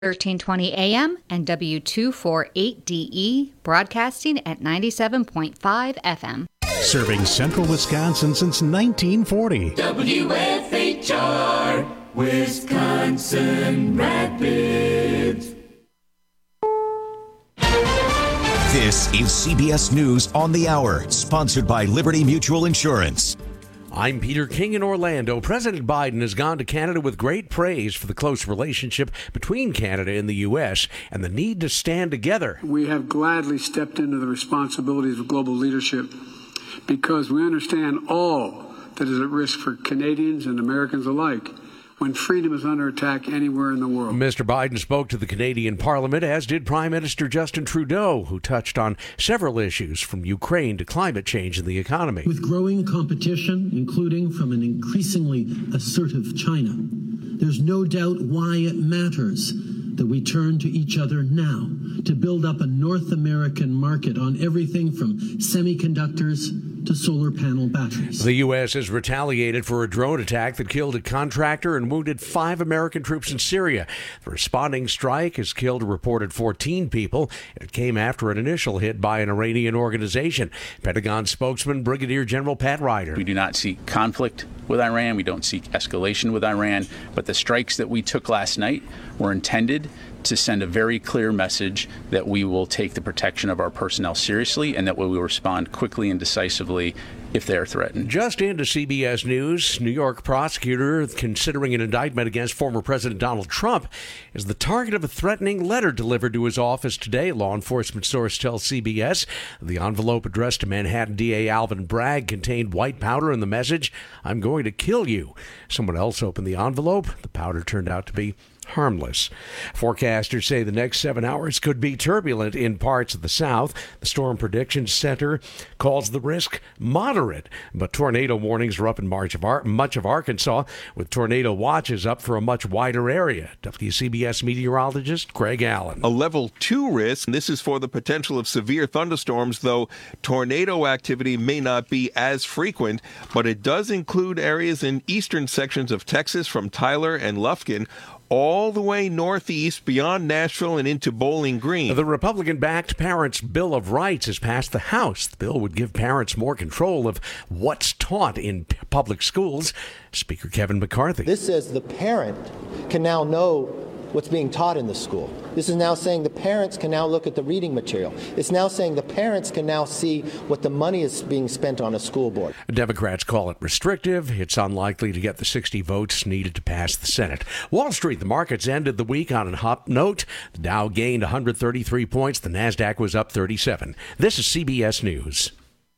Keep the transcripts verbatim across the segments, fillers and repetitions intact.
thirteen twenty A M and W two forty-eight D E, broadcasting at ninety-seven point five F M. Serving central Wisconsin since nineteen forty. W F H R, Wisconsin Rapids. This is C B S News on the Hour, sponsored by Liberty Mutual Insurance. I'm Peter King in Orlando. President Biden has gone to Canada with great praise for the close relationship between Canada and the U S and the need to stand together. We have gladly stepped into the responsibilities of global leadership because we understand all that is at risk for Canadians and Americans alike when freedom is under attack anywhere in the world. Mister Biden spoke to the Canadian Parliament, as did Prime Minister Justin Trudeau, who touched on several issues from Ukraine to climate change and the economy. With growing competition, including from an increasingly assertive China, there's no doubt why it matters that we turn to each other now to build up a North American market on everything from semiconductors to solar panel batteries. The U S has retaliated for a drone attack that killed a contractor and wounded five American troops in Syria. The responding strike has killed a reported fourteen people. It came after an initial hit by an Iranian organization. Pentagon spokesman Brigadier General Pat Ryder. We do not seek conflict with Iran. We don't seek escalation with Iran. But the strikes that we took last night were intended to send a very clear message that we will take the protection of our personnel seriously and that we will respond quickly and decisively if they are threatened. Just into C B S News, New York prosecutor considering an indictment against former President Donald Trump is the target of a threatening letter delivered to his office today. Law enforcement source tells C B S the envelope addressed to Manhattan D A Alvin Bragg contained white powder and the message, "I'm going to kill you." Someone else opened the envelope. The powder turned out to be harmless. Forecasters say the next seven hours could be turbulent in parts of the south. The Storm Prediction Center calls the risk moderate, but tornado warnings are up in much of, Ar- much of Arkansas, with tornado watches up for a much wider area. W C B S meteorologist Greg Allen. A level two risk. This is for the potential of severe thunderstorms, though tornado activity may not be as frequent, but it does include areas in eastern sections of Texas from Tyler and Lufkin, all the way northeast beyond Nashville and into Bowling Green. The Republican-backed Parents' Bill of Rights has passed the House. The bill would give parents more control of what's taught in p- public schools. Speaker Kevin McCarthy. This says the parent can now know what's being taught in the school. This is now saying the parents can now look at the reading material. It's now saying the parents can now see what the money is being spent on a school board. Democrats call it restrictive. It's unlikely to get the sixty votes needed to pass the Senate. Wall Street, the markets ended the week on a hot note. The Dow gained one hundred thirty-three points. The Nasdaq was up thirty-seven. This is C B S News.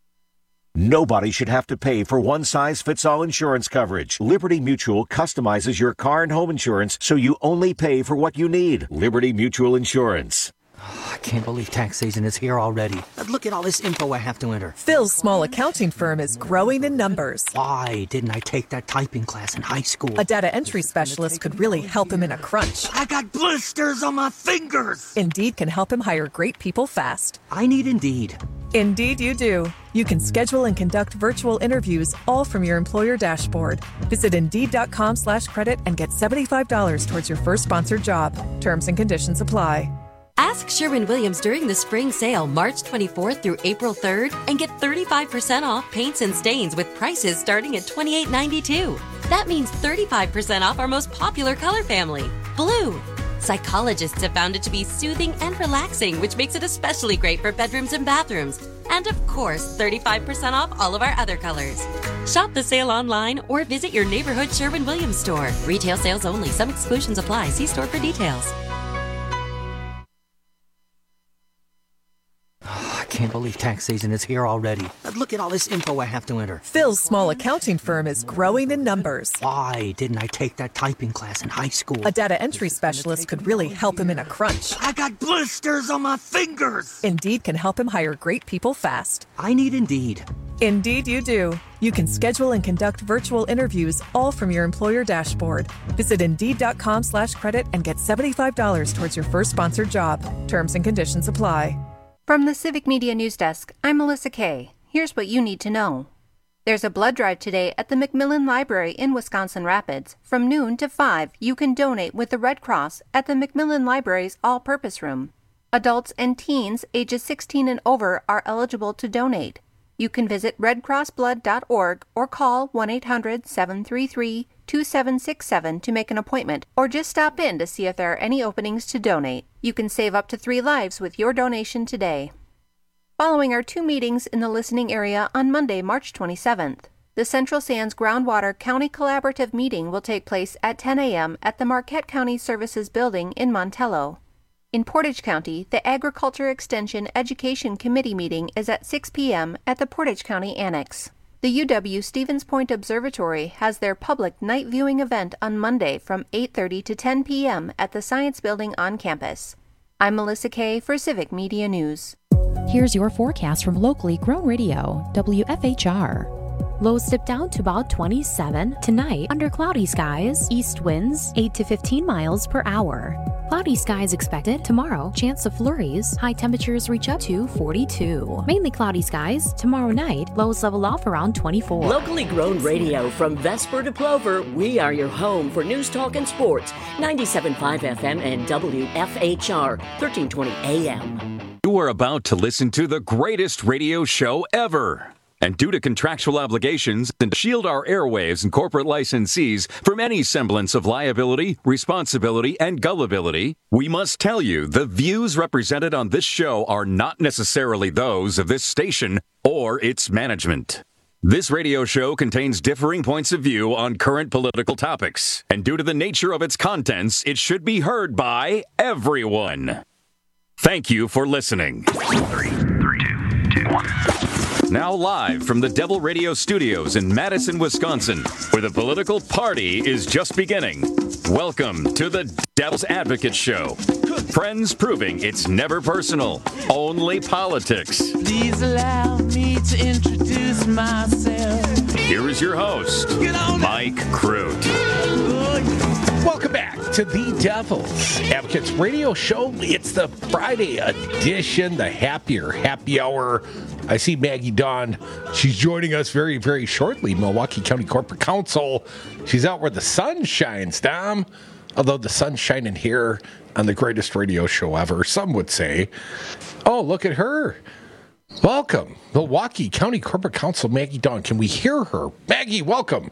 Nobody should have to pay for one-size-fits-all insurance coverage. Liberty Mutual customizes your car and home insurance so you only pay for what you need. Liberty Mutual Insurance. Oh, I can't believe tax season is here already. Look at all this info I have to enter. Phil's small accounting firm is growing in numbers. Why didn't I take that typing class in high school? A data entry specialist could really help him in a crunch. I got blisters on my fingers. Indeed can help him hire great people fast. I need Indeed. Indeed you do. You can schedule and conduct virtual interviews all from your employer dashboard. Visit Indeed.com slash credit and get seventy-five dollars towards your first sponsored job. Terms and conditions apply. Ask Sherwin-Williams during the spring sale, March twenty-fourth through April third, and get thirty-five percent off paints and stains with prices starting at twenty-eight ninety-two. That means thirty-five percent off our most popular color family, blue. Psychologists have found it to be soothing and relaxing, which makes it especially great for bedrooms and bathrooms. And of course, thirty-five percent off all of our other colors. Shop the sale online or visit your neighborhood Sherwin-Williams store. Retail sales only. Some exclusions apply. See store for details. I can't believe tax season is here already. Look at all this info I have to enter. Phil's small accounting firm is growing in numbers. Why didn't I take that typing class in high school? A data entry specialist could really help him in a crunch. I got blisters on my fingers. Indeed can help him hire great people fast. I need Indeed. Indeed you do. You can schedule and conduct virtual interviews all from your employer dashboard. Visit Indeed.com slash credit and get seventy-five dollars towards your first sponsored job. Terms and conditions apply. From the Civic Media News Desk, I'm Melissa Kay. Here's what you need to know. There's a blood drive today at the Macmillan Library in Wisconsin Rapids. From noon to five, you can donate with the Red Cross at the Macmillan Library's all-purpose room. Adults and teens ages sixteen and over are eligible to donate. You can visit red cross blood dot org or call one eight hundred seven three three two seven six seven to make an appointment, or just stop in to see if there are any openings to donate. You can save up to three lives with your donation today. Following are two meetings in the listening area on Monday, March twenty-seventh. The Central Sands Groundwater County Collaborative meeting will take place at ten a.m. at the Marquette County Services Building in Montello. In Portage County, the Agriculture Extension Education Committee meeting is at six p.m. at the Portage County Annex. The U W Stevens Point Observatory has their public night viewing event on Monday from eight thirty to ten p.m. at the Science Building on campus. I'm Melissa Kay for Civic Media News. Here's your forecast from locally grown radio, W F H R. Lows dip down to about twenty-seven. Tonight, under cloudy skies, east winds eight to fifteen miles per hour. Cloudy skies expected. Tomorrow, chance of flurries. High temperatures reach up to forty-two. Mainly cloudy skies. Tomorrow night, lows level off around twenty-four. Locally grown radio from Vesper to Plover, we are your home for news, talk, and sports. ninety-seven point five F M and W F H R, thirteen twenty A M. You are about to listen to the greatest radio show ever. And due to contractual obligations, and to shield our airwaves and corporate licensees from any semblance of liability, responsibility, and gullibility, we must tell you the views represented on this show are not necessarily those of this station or its management. This radio show contains differing points of view on current political topics, and due to the nature of its contents, it should be heard by everyone. Thank you for listening. Three, three, two, two, one. Now live from the Devil Radio Studios in Madison, Wisconsin, where the political party is just beginning. Welcome to the Devil's Advocate Show. Friends proving it's never personal, only politics. Please allow me to introduce myself. Here is your host, Mike Crute. Welcome back to the Devil's Advocates Radio Show. It's the Friday edition, the happier happy hour. I see Maggie Dawn. She's joining us very, very shortly. Milwaukee County Corporate Counsel. She's out where the sun shines, Dom. Although the sun's shining here on the greatest radio show ever, some would say. Oh, look at her. Welcome, Milwaukee County Corporate Counsel Maggie Dawn. Can we hear her? Maggie, welcome.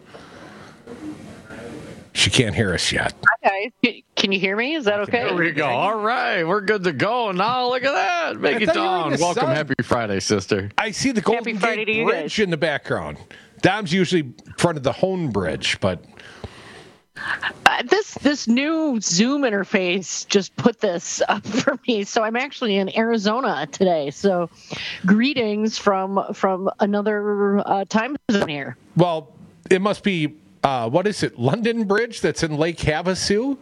She can't hear us yet. Hi, guys. Can you hear me? Is that okay? There we go. All right. We're good to go. Now, look at that. Make it Dawn. Welcome. Sun. Happy Friday, sister. I see the Golden Gate Bridge in the background. Dom's usually in front of the Hone Bridge, but... Uh, this this new Zoom interface just put this up for me. So I'm actually in Arizona today. So greetings from, from another uh, time zone here. Well, it must be... Uh, what is it, London Bridge that's in Lake Havasu?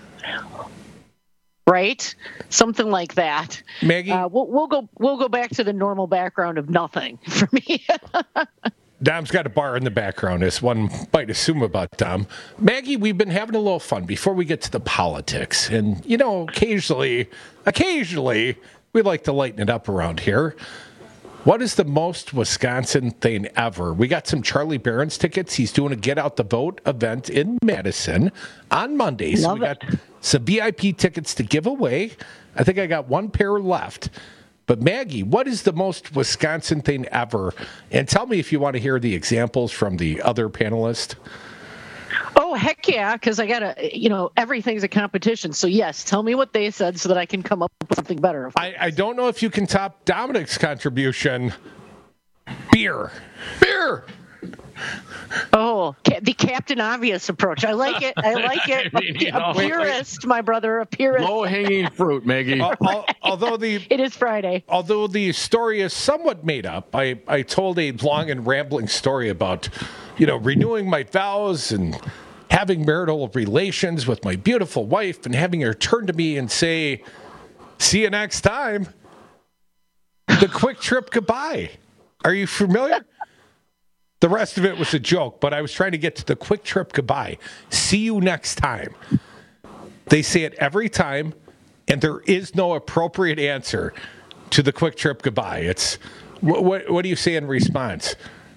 Right, something like that. Maggie, uh, we'll, we'll go. We'll go back to the normal background of nothing for me. Dom's got a bar in the background, as one might assume about Dom. Maggie, we've been having a little fun before we get to the politics, and you know, occasionally, occasionally, we like to lighten it up around here. What is the most Wisconsin thing ever? We got some Charlie Barron's tickets. He's doing a Get Out the Vote event in Madison on Monday. So Love we it. got some V I P tickets to give away. I think I got one pair left. But Maggie, what is the most Wisconsin thing ever? And tell me if you want to hear the examples from the other panelists. Oh, heck yeah, because I got to, you know, everything's a competition. So, yes, tell me what they said so that I can come up with something better. I, I don't know if you can top Dominic's contribution. Beer. Beer. Oh, ca- the Captain Obvious approach. I like it. I like it. I mean, you a, know, a purist, my brother, a purist. Low-hanging fruit, Maggie. Uh, al- although the It is Friday. Although the story is somewhat made up, I, I told a long and rambling story about, you know, renewing my vows and having marital relations with my beautiful wife and having her turn to me and say, see you next time. The quick trip goodbye. Are you familiar? The rest of it was a joke, but I was trying to get to the quick trip goodbye. See you next time. They say it every time, and there is no appropriate answer to the quick trip goodbye. It's what, what, what do you say in response?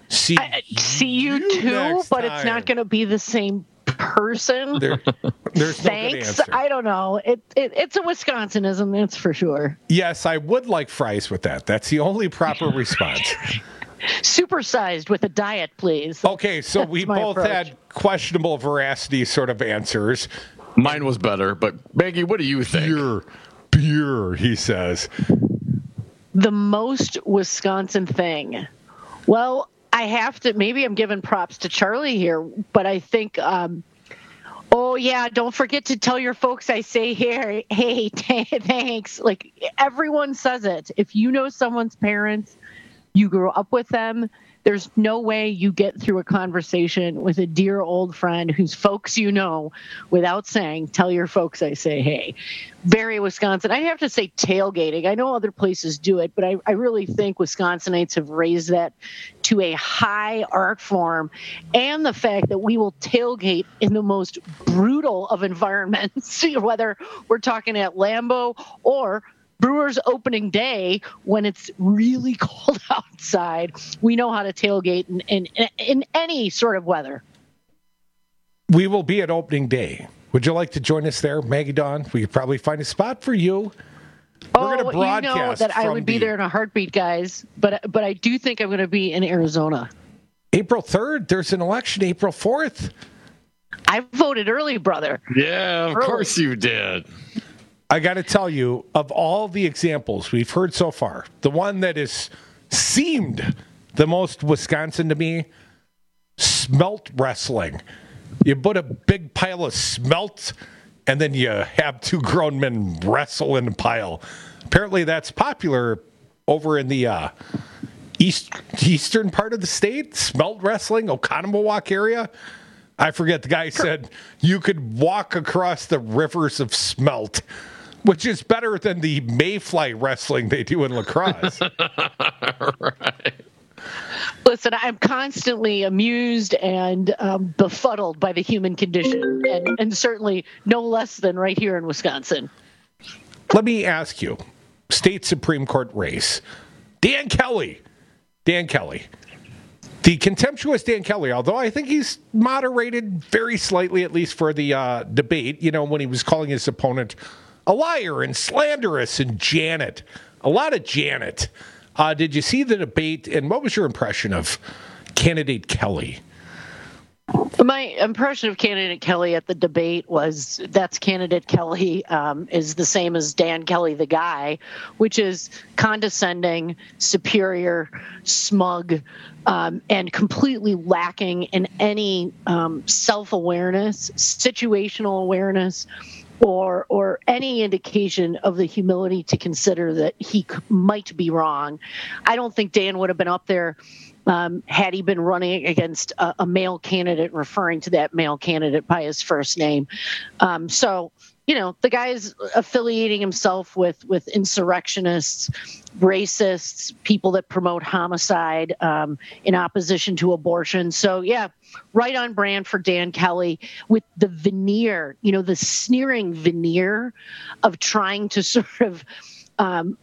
See, I, see you, you too, but time. it's not going to be the same person. There, there's Thanks. no good answer. I don't know. It, it it's a Wisconsinism, that's for sure. Yes, I would like fries with that. That's the only proper response. Supersized with a diet, please. Okay, so That's we my both approach. had questionable veracity sort of answers. Mine was better, but Maggie, what do you think? Beer, beer, he says. The most Wisconsin thing. Well, I have to, maybe I'm giving props to Charlie here, but I think, um, oh, yeah, don't forget to tell your folks I say here, hey, thanks. Like, everyone says it. If you know someone's parents, you grew up with them, there's no way you get through a conversation with a dear old friend whose folks you know without saying, tell your folks I say hey. Very Wisconsin. I have to say tailgating. I know other places do it, but I, I really think Wisconsinites have raised that to a high art form. And the fact that we will tailgate in the most brutal of environments, whether we're talking at Lambeau or Brewers opening day when it's really cold outside. We know how to tailgate in, in, in any sort of weather. We will be at opening day. Would you like to join us there, Maggie Dawn? We could probably find a spot for you. We're oh, going to broadcast you know that I would be the... there in a heartbeat, guys. But but I do think I'm going to be in Arizona. April third. There's an election April fourth. I voted early, brother. Yeah, of early. course you did. I got to tell you, of all the examples we've heard so far, the one that has seemed the most Wisconsin to me, smelt wrestling. You put a big pile of smelt, and then you have two grown men wrestle in a pile. Apparently that's popular over in the uh, east eastern part of the state, smelt wrestling, Oconomowoc area. I forget, the guy said you could walk across the rivers of smelt, which is better than the mayfly wrestling they do in lacrosse. Right. Listen, I'm constantly amused and um, befuddled by the human condition, and, and certainly no less than right here in Wisconsin. Let me ask you, state Supreme Court race, Dan Kelly, Dan Kelly, the contemptuous Dan Kelly, although I think he's moderated very slightly, at least for the uh, debate, you know, when he was calling his opponent a liar and slanderous and Janet, a lot of Janet. Uh, did you see the debate, and what was your impression of candidate Kelly? My impression of candidate Kelly at the debate was that's candidate Kelly um, is the same as Dan Kelly, the guy, which is condescending, superior, smug, um, and completely lacking in any um, self-awareness, situational awareness, or or any indication of the humility to consider that he might be wrong. I don't think Dan would have been up there um, had he been running against a, a male candidate, referring to that male candidate by his first name. Um, so, you know, the guy is affiliating himself with, with insurrectionists, racists, people that promote homicide um, in opposition to abortion. So, yeah, right on brand for Dan Kelly, with the veneer, you know, the sneering veneer of trying to sort of um,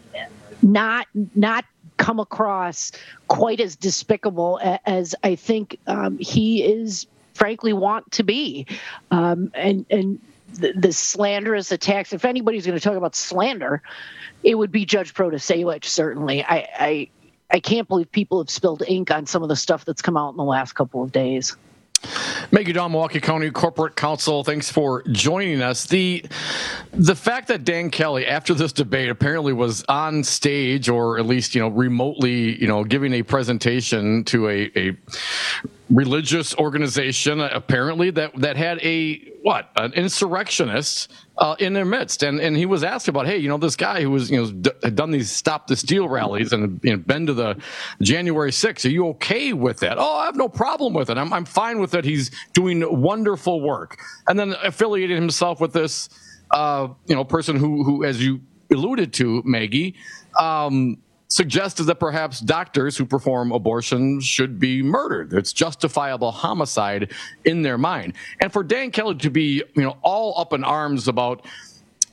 not not come across quite as despicable as I think um, he is, frankly, want to be. Um, and and the, the slanderous attacks, if anybody's going to talk about slander, it would be Judge Protasewicz, certainly. I, I I can't believe people have spilled ink on some of the stuff that's come out in the last couple of days. Maggie Dawn, Milwaukee County Corporate Counsel, thanks for joining us. The the fact that Dan Kelly, after this debate, apparently was on stage, or at least, you know, remotely, you know, giving a presentation to a, a religious organization, apparently, that, that had a, what, an insurrectionist uh, in their midst. And and he was asked about, hey, you know, this guy who was, you know, d- had done these Stop the Steal rallies and, you know, been to the January sixth, are you okay with that? Oh, I have no problem with it. I'm, I'm fine with it. He's doing wonderful work. And then affiliated himself with this, uh, you know, person who, who, as you alluded to, Maggie, um, suggested that perhaps doctors who perform abortions should be murdered. It's justifiable homicide in their mind. And for Dan Kelly to be, you know, all up in arms about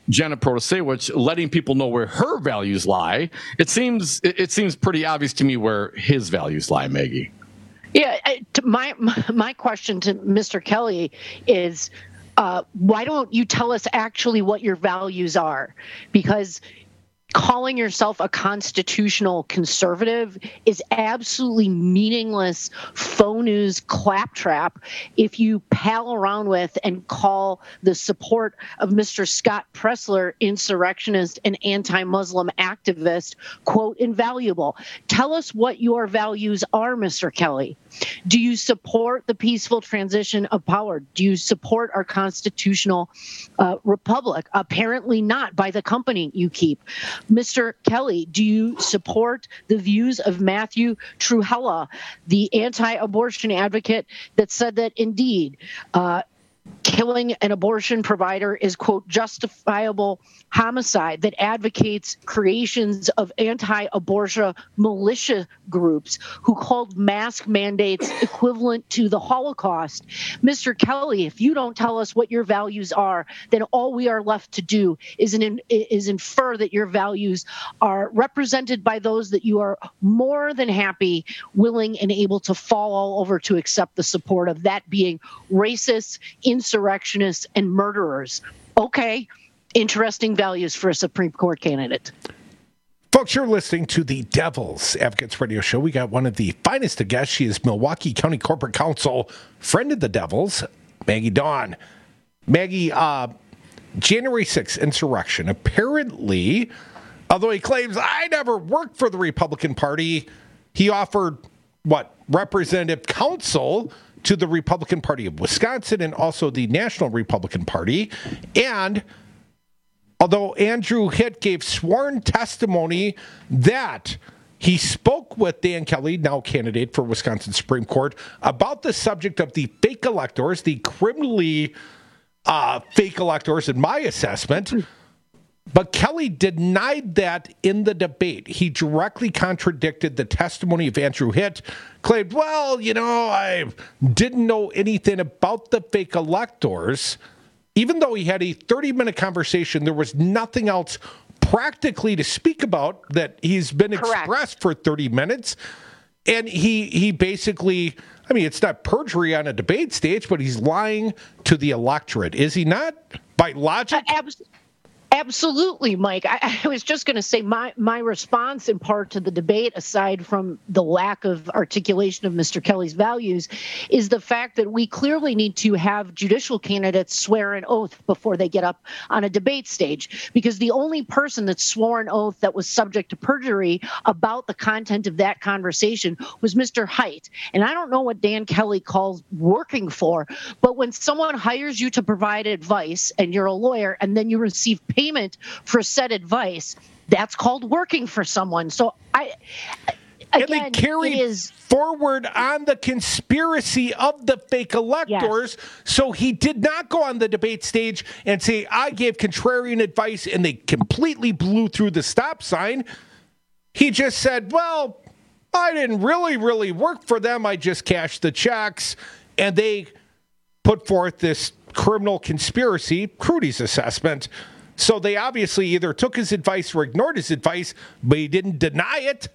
Jenna Protasewicz, letting people know where her values lie. It seems it, it seems pretty obvious to me where his values lie, Maggie. Yeah, my my question to Mister Kelly is, uh, why don't you tell us actually what your values are? Because calling yourself a constitutional conservative is absolutely meaningless faux news claptrap if you pal around with and call the support of Mister Scott Presler, insurrectionist and anti-Muslim activist, quote, invaluable. Tell us what your values are, Mister Kelly. Do you support the peaceful transition of power? Do you support our constitutional uh, republic? Apparently not, by the company you keep. Mister Kelly, do you support the views of Matthew Trewhella, the anti-abortion advocate that said that indeed uh, killing an abortion provider is, quote, justifiable homicide, that advocates creations of anti-abortion militia groups who called mask mandates equivalent to the Holocaust? Mister Kelly, if you don't tell us what your values are, then all we are left to do is, an, is infer that your values are represented by those that you are more than happy, willing, and able to fall all over to accept the support of, that being racists, insurrectionists, and murderers. Okay, interesting values for a Supreme Court candidate. Folks, you're listening to the Devil's Advocates Radio Show. We got one of the finest of guests. She is Milwaukee County Corporate Counsel, friend of the Devils, Maggie Dawn. Maggie, uh, January sixth insurrection. Apparently, although he claims, I never worked for the Republican Party, he offered, what, representative counsel to the Republican Party of Wisconsin and also the National Republican Party. And although Andrew Hitt gave sworn testimony that he spoke with Dan Kelly, now candidate for Wisconsin Supreme Court, about the subject of the fake electors, the criminally uh, fake electors in my assessment. But Kelly denied that in the debate. He directly contradicted the testimony of Andrew Hitt, claimed, well, you know, I didn't know anything about the fake electors. Even though he had a thirty-minute conversation, there was nothing else practically to speak about that he's been Correct. expressed for thirty minutes. And he he basically, I mean, it's not perjury on a debate stage, but he's lying to the electorate. Is he not? By logic? Uh, abs- Absolutely, Mike. I, I was just going to say my, my response in part to the debate, aside from the lack of articulation of Mister Kelly's values, is the fact that we clearly need to have judicial candidates swear an oath before they get up on a debate stage, because the only person that swore an oath that was subject to perjury about the content of that conversation was Mister Haidt. And I don't know what Dan Kelly calls working for, but when someone hires you to provide advice and you're a lawyer and then you receive payment payment for said advice, that's called working for someone. So I again, and they carried it is forward on the conspiracy of the fake electors. Yes. So he did not go on the debate stage and say, I gave contrarian advice and they completely blew through the stop sign. He just said, well, I didn't really, really work for them. I just cashed the checks. And they put forth this criminal conspiracy, Crudy's assessment. So they obviously either took his advice or ignored his advice, but he didn't deny it.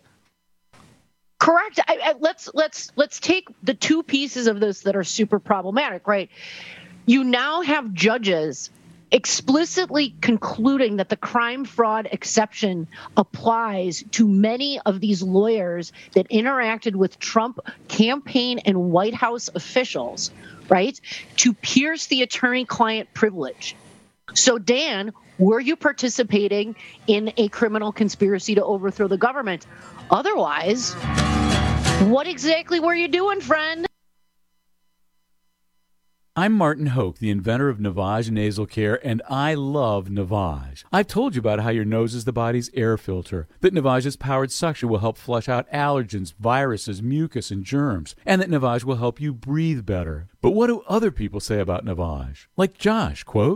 Correct. I, I, let's let's let's take the two pieces of this that are super problematic, right? You now have judges explicitly concluding that the crime fraud exception applies to many of these lawyers that interacted with Trump campaign and White House officials, right, to pierce the attorney-client privilege. So, Dan, were you participating in a criminal conspiracy to overthrow the government? Otherwise, what exactly were you doing, friend? I'm Martin Hoke, the inventor of Navage Nasal Care, and I love Navage. I've told you about how your nose is the body's air filter, that Navage's powered suction will help flush out allergens, viruses, mucus, and germs, and that Navage will help you breathe better. But what do other people say about Navage? Like Josh, quote,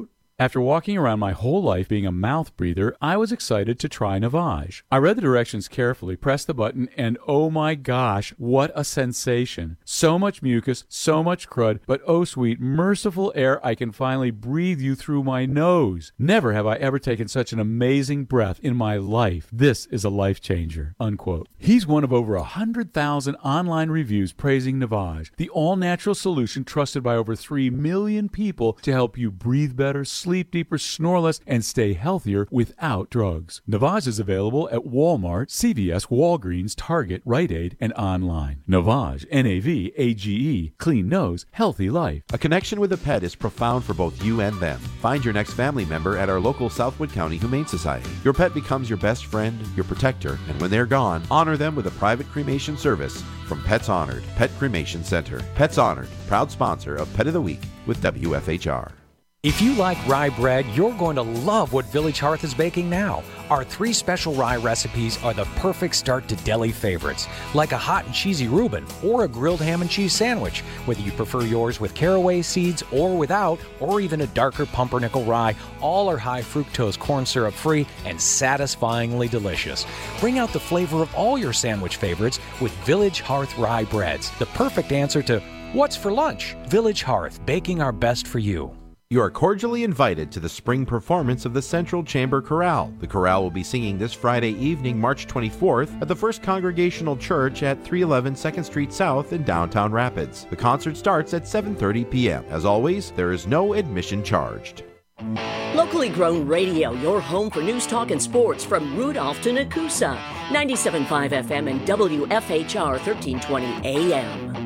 After walking around my whole life being a mouth breather, I was excited to try Navage. I read the directions carefully, pressed the button, and oh my gosh, what a sensation. So much mucus, so much crud, but oh sweet, merciful air, I can finally breathe you through my nose. Never have I ever taken such an amazing breath in my life. This is a life changer, unquote. He's one of over one hundred thousand online reviews praising Navage, the all-natural solution trusted by over three million people to help you breathe better, sleep deeper, snore less, and stay healthier without drugs. Navage is available at Walmart, C V S, Walgreens, Target, Rite Aid, and online. Navage, N A V A G E, clean nose, healthy life. A connection with a pet is profound for both you and them. Find your next family member at our local Southwood County Humane Society. Your pet becomes your best friend, your protector, and when they're gone, honor them with a private cremation service from Pets Honored Pet Cremation Center. Pets Honored, proud sponsor of Pet of the Week with W F H R. If you like rye bread, you're going to love what Village Hearth is baking now. Our three special rye recipes are the perfect start to deli favorites, like a hot and cheesy Reuben or a grilled ham and cheese sandwich, whether you prefer yours with caraway seeds or without, or even a darker pumpernickel rye. All are high fructose corn syrup free and satisfyingly delicious. Bring out the flavor of all your sandwich favorites with Village Hearth rye breads, the perfect answer to what's for lunch. Village Hearth, baking our best for you. You are cordially invited to the spring performance of the Central Chamber Chorale. The chorale will be singing this Friday evening, March twenty-fourth, at the First Congregational Church at three eleven second Street South in downtown Rapids. The concert starts at seven thirty p.m. As always, there is no admission charged. Locally grown radio, your home for news, talk, and sports from Rudolph to Nakusa. ninety-seven point five F M and W F H R thirteen twenty A M.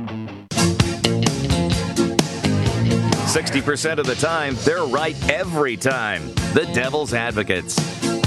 sixty percent of the time, they're right every time. The Devil's Advocates.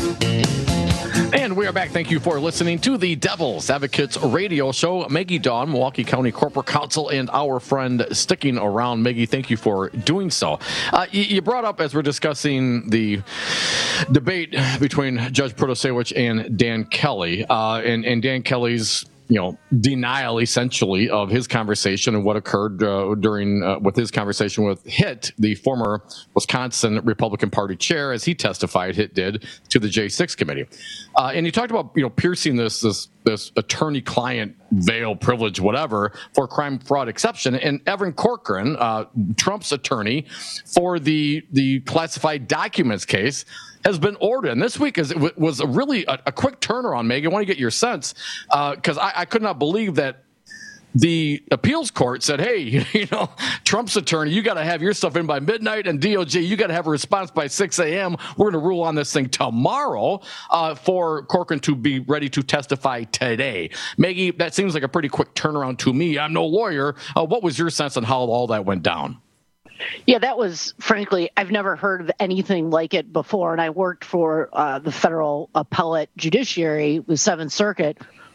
And we are back. Thank you for listening to the Devil's Advocates radio show. Maggie Dawn, Milwaukee County Corporate Counsel, and our friend sticking around. Maggie, thank you for doing so. Uh, you, you brought up, as we're discussing the debate between Judge Protasiewicz and Dan Kelly, uh, and, and Dan Kelly's you know, denial essentially of his conversation and what occurred uh, during uh, with his conversation with Hitt, the former Wisconsin Republican Party chair, as he testified, Hitt did, to the J six committee. Uh, and he talked about, you know, piercing this this this attorney-client veil, privilege, whatever, for crime fraud exception. And Evan Corcoran, uh, Trump's attorney for the the classified documents case, has been ordered. And this week is, was a really a, a quick turnaround, Meg. I want to get your sense, because uh, I, I could not believe that the appeals court said, hey, you know, Trump's attorney, you got to have your stuff in by midnight, and D O J, you got to have a response by six a.m. We're going to rule on this thing tomorrow uh, for Corcoran to be ready to testify today. Maggie, that seems like a pretty quick turnaround to me. I'm no lawyer. Uh, what was your sense on how all that went down? Yeah, that was, frankly, I've never heard of anything like it before. And I worked for uh, the federal appellate judiciary, the Seventh Circuit.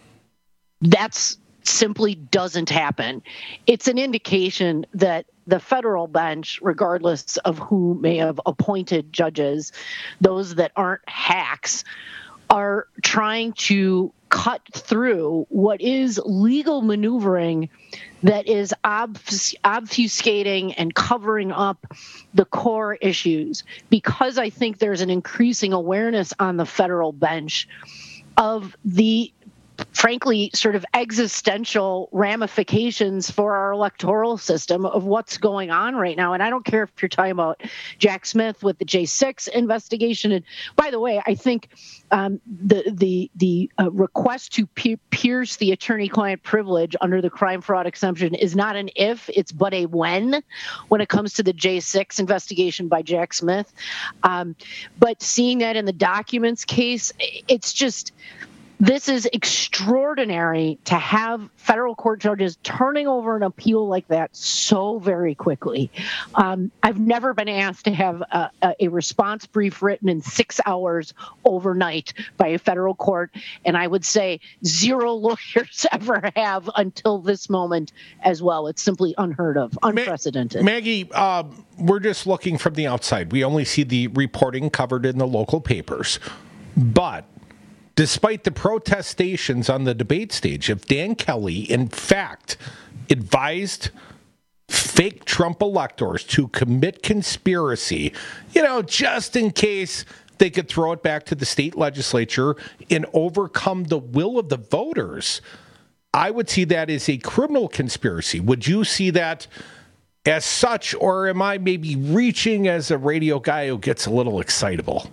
That's simply doesn't happen. It's an indication that the federal bench, regardless of who may have appointed judges, those that aren't hacks, are trying to cut through what is legal maneuvering that is obfus- obfuscating and covering up the core issues, because I think there's an increasing awareness on the federal bench of the, frankly, sort of existential ramifications for our electoral system of what's going on right now. And I don't care if you're talking about Jack Smith with the J six investigation. And by the way, I think um, the the the uh, request to pe- pierce the attorney-client privilege under the crime fraud exemption is not an if, it's but a when, when it comes to the J six investigation by Jack Smith. Um, but seeing that in the documents case, it's just... This is extraordinary to have federal court judges turning over an appeal like that so very quickly. Um, I've never been asked to have a, a response brief written in six hours overnight by a federal court, and I would say zero lawyers ever have until this moment as well. It's simply unheard of, unprecedented. Maggie, uh, we're just looking from the outside. We only see the reporting covered in the local papers. But despite the protestations on the debate stage, if Dan Kelly, in fact, advised fake Trump electors to commit conspiracy, you know, just in case they could throw it back to the state legislature and overcome the will of the voters. I would see that as a criminal conspiracy. Would you see that as such, or am I maybe reaching as a radio guy who gets a little excitable?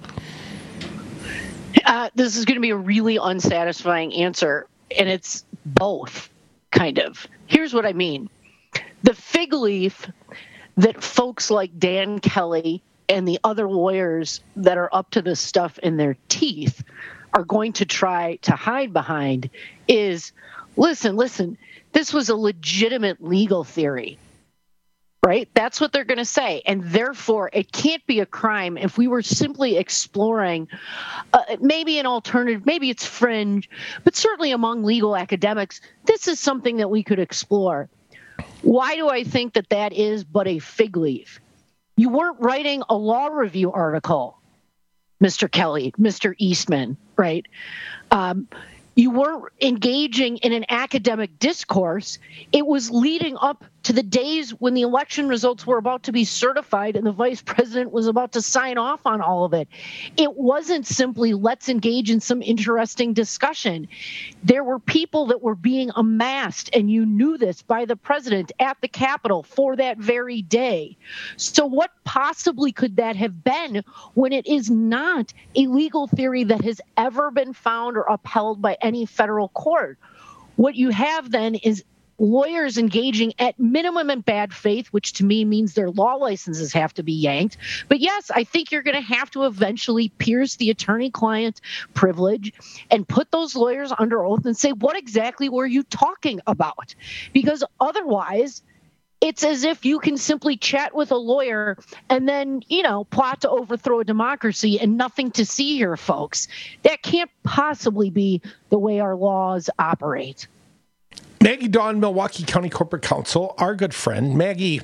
Uh, this is going to be a really unsatisfying answer, and it's both, kind of. Here's what I mean. The fig leaf that folks like Dan Kelly and the other lawyers that are up to this stuff in their teeth are going to try to hide behind is, listen, listen, this was a legitimate legal theory. Right? That's what they're going to say. And therefore, it can't be a crime if we were simply exploring uh, maybe an alternative, maybe it's fringe, but certainly among legal academics, this is something that we could explore. Why do I think that that is but a fig leaf? You weren't writing a law review article, Mister Kelly, Mister Eastman, right? Um, you weren't engaging in an academic discourse. It was leading up to the days when the election results were about to be certified and the vice president was about to sign off on all of it. It wasn't simply let's engage in some interesting discussion. There were people that were being amassed, and you knew this, by the president at the Capitol for that very day. So what possibly could that have been when it is not a legal theory that has ever been found or upheld by any federal court? What you have then is lawyers engaging at minimum in bad faith, which to me means their law licenses have to be yanked. But yes, I think you're going to have to eventually pierce the attorney-client privilege and put those lawyers under oath and say, what exactly were you talking about? Because otherwise, it's as if you can simply chat with a lawyer and then, you know, plot to overthrow a democracy and nothing to see here, folks. That can't possibly be the way our laws operate. Maggie Dawn, Milwaukee County Corporate Counsel, our good friend. Maggie,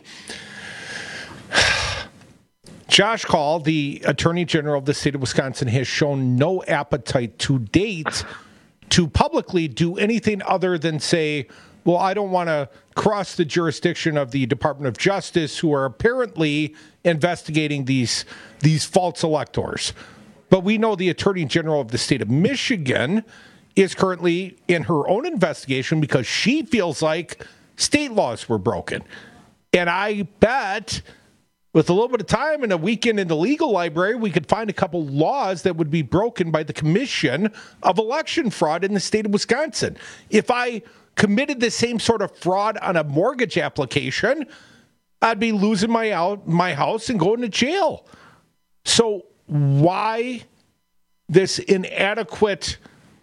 Josh Kaul, the Attorney General of the state of Wisconsin, has shown no appetite to date to publicly do anything other than say, well, I don't want to cross the jurisdiction of the Department of Justice, who are apparently investigating these, these false electors. But we know the Attorney General of the state of Michigan is currently in her own investigation because she feels like state laws were broken. And I bet with a little bit of time and a weekend in the legal library, we could find a couple laws that would be broken by the Commission of Election Fraud in the state of Wisconsin. If I committed the same sort of fraud on a mortgage application, I'd be losing my out my house and going to jail. So why this inadequate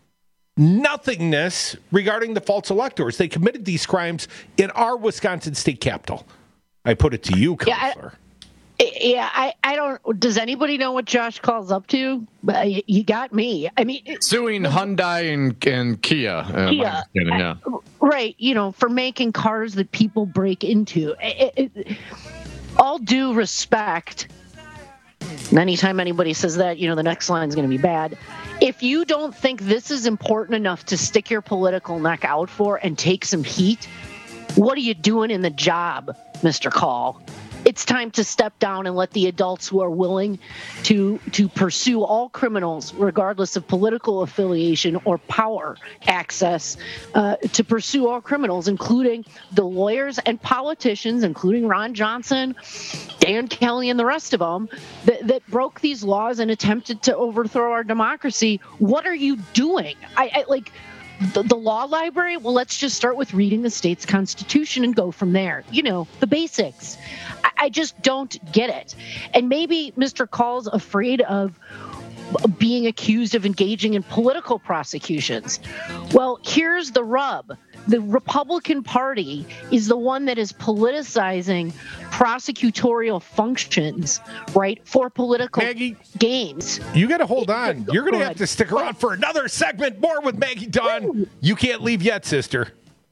nothingness regarding the false electors? They committed these crimes in our Wisconsin state capitol. I put it to you, Counselor. Yeah, I, yeah, I, I don't. Does anybody know what Josh Kaul's up to? Uh, you, you got me. I mean, suing Hyundai and, and Kia. Uh, Kia, yeah. uh, right? You know, for making cars that people break into. It, it, all due respect. Anytime anybody says that, you know, the next line is going to be bad. If you don't think this is important enough to stick your political neck out for and take some heat, what are you doing in the job, Mister Kaul? It's time to step down and let the adults who are willing to to pursue all criminals, regardless of political affiliation or power access, uh, to pursue all criminals, including the lawyers and politicians, including Ron Johnson, Dan Kelly, and the rest of them, that, that broke these laws and attempted to overthrow our democracy. What are you doing? I, I like... The, the law library? Well, let's just start with reading the state's constitution and go from there. You know, the basics. I, I just don't get it. And maybe Mister Kaul's afraid of being accused of engaging in political prosecutions. Well, here's the rub. The Republican Party is the one that is politicizing prosecutorial functions, right, for political Maggie, gains. You got to hold on. You're going to have to stick around for another segment. More with Maggie Dawn. You can't leave yet, sister.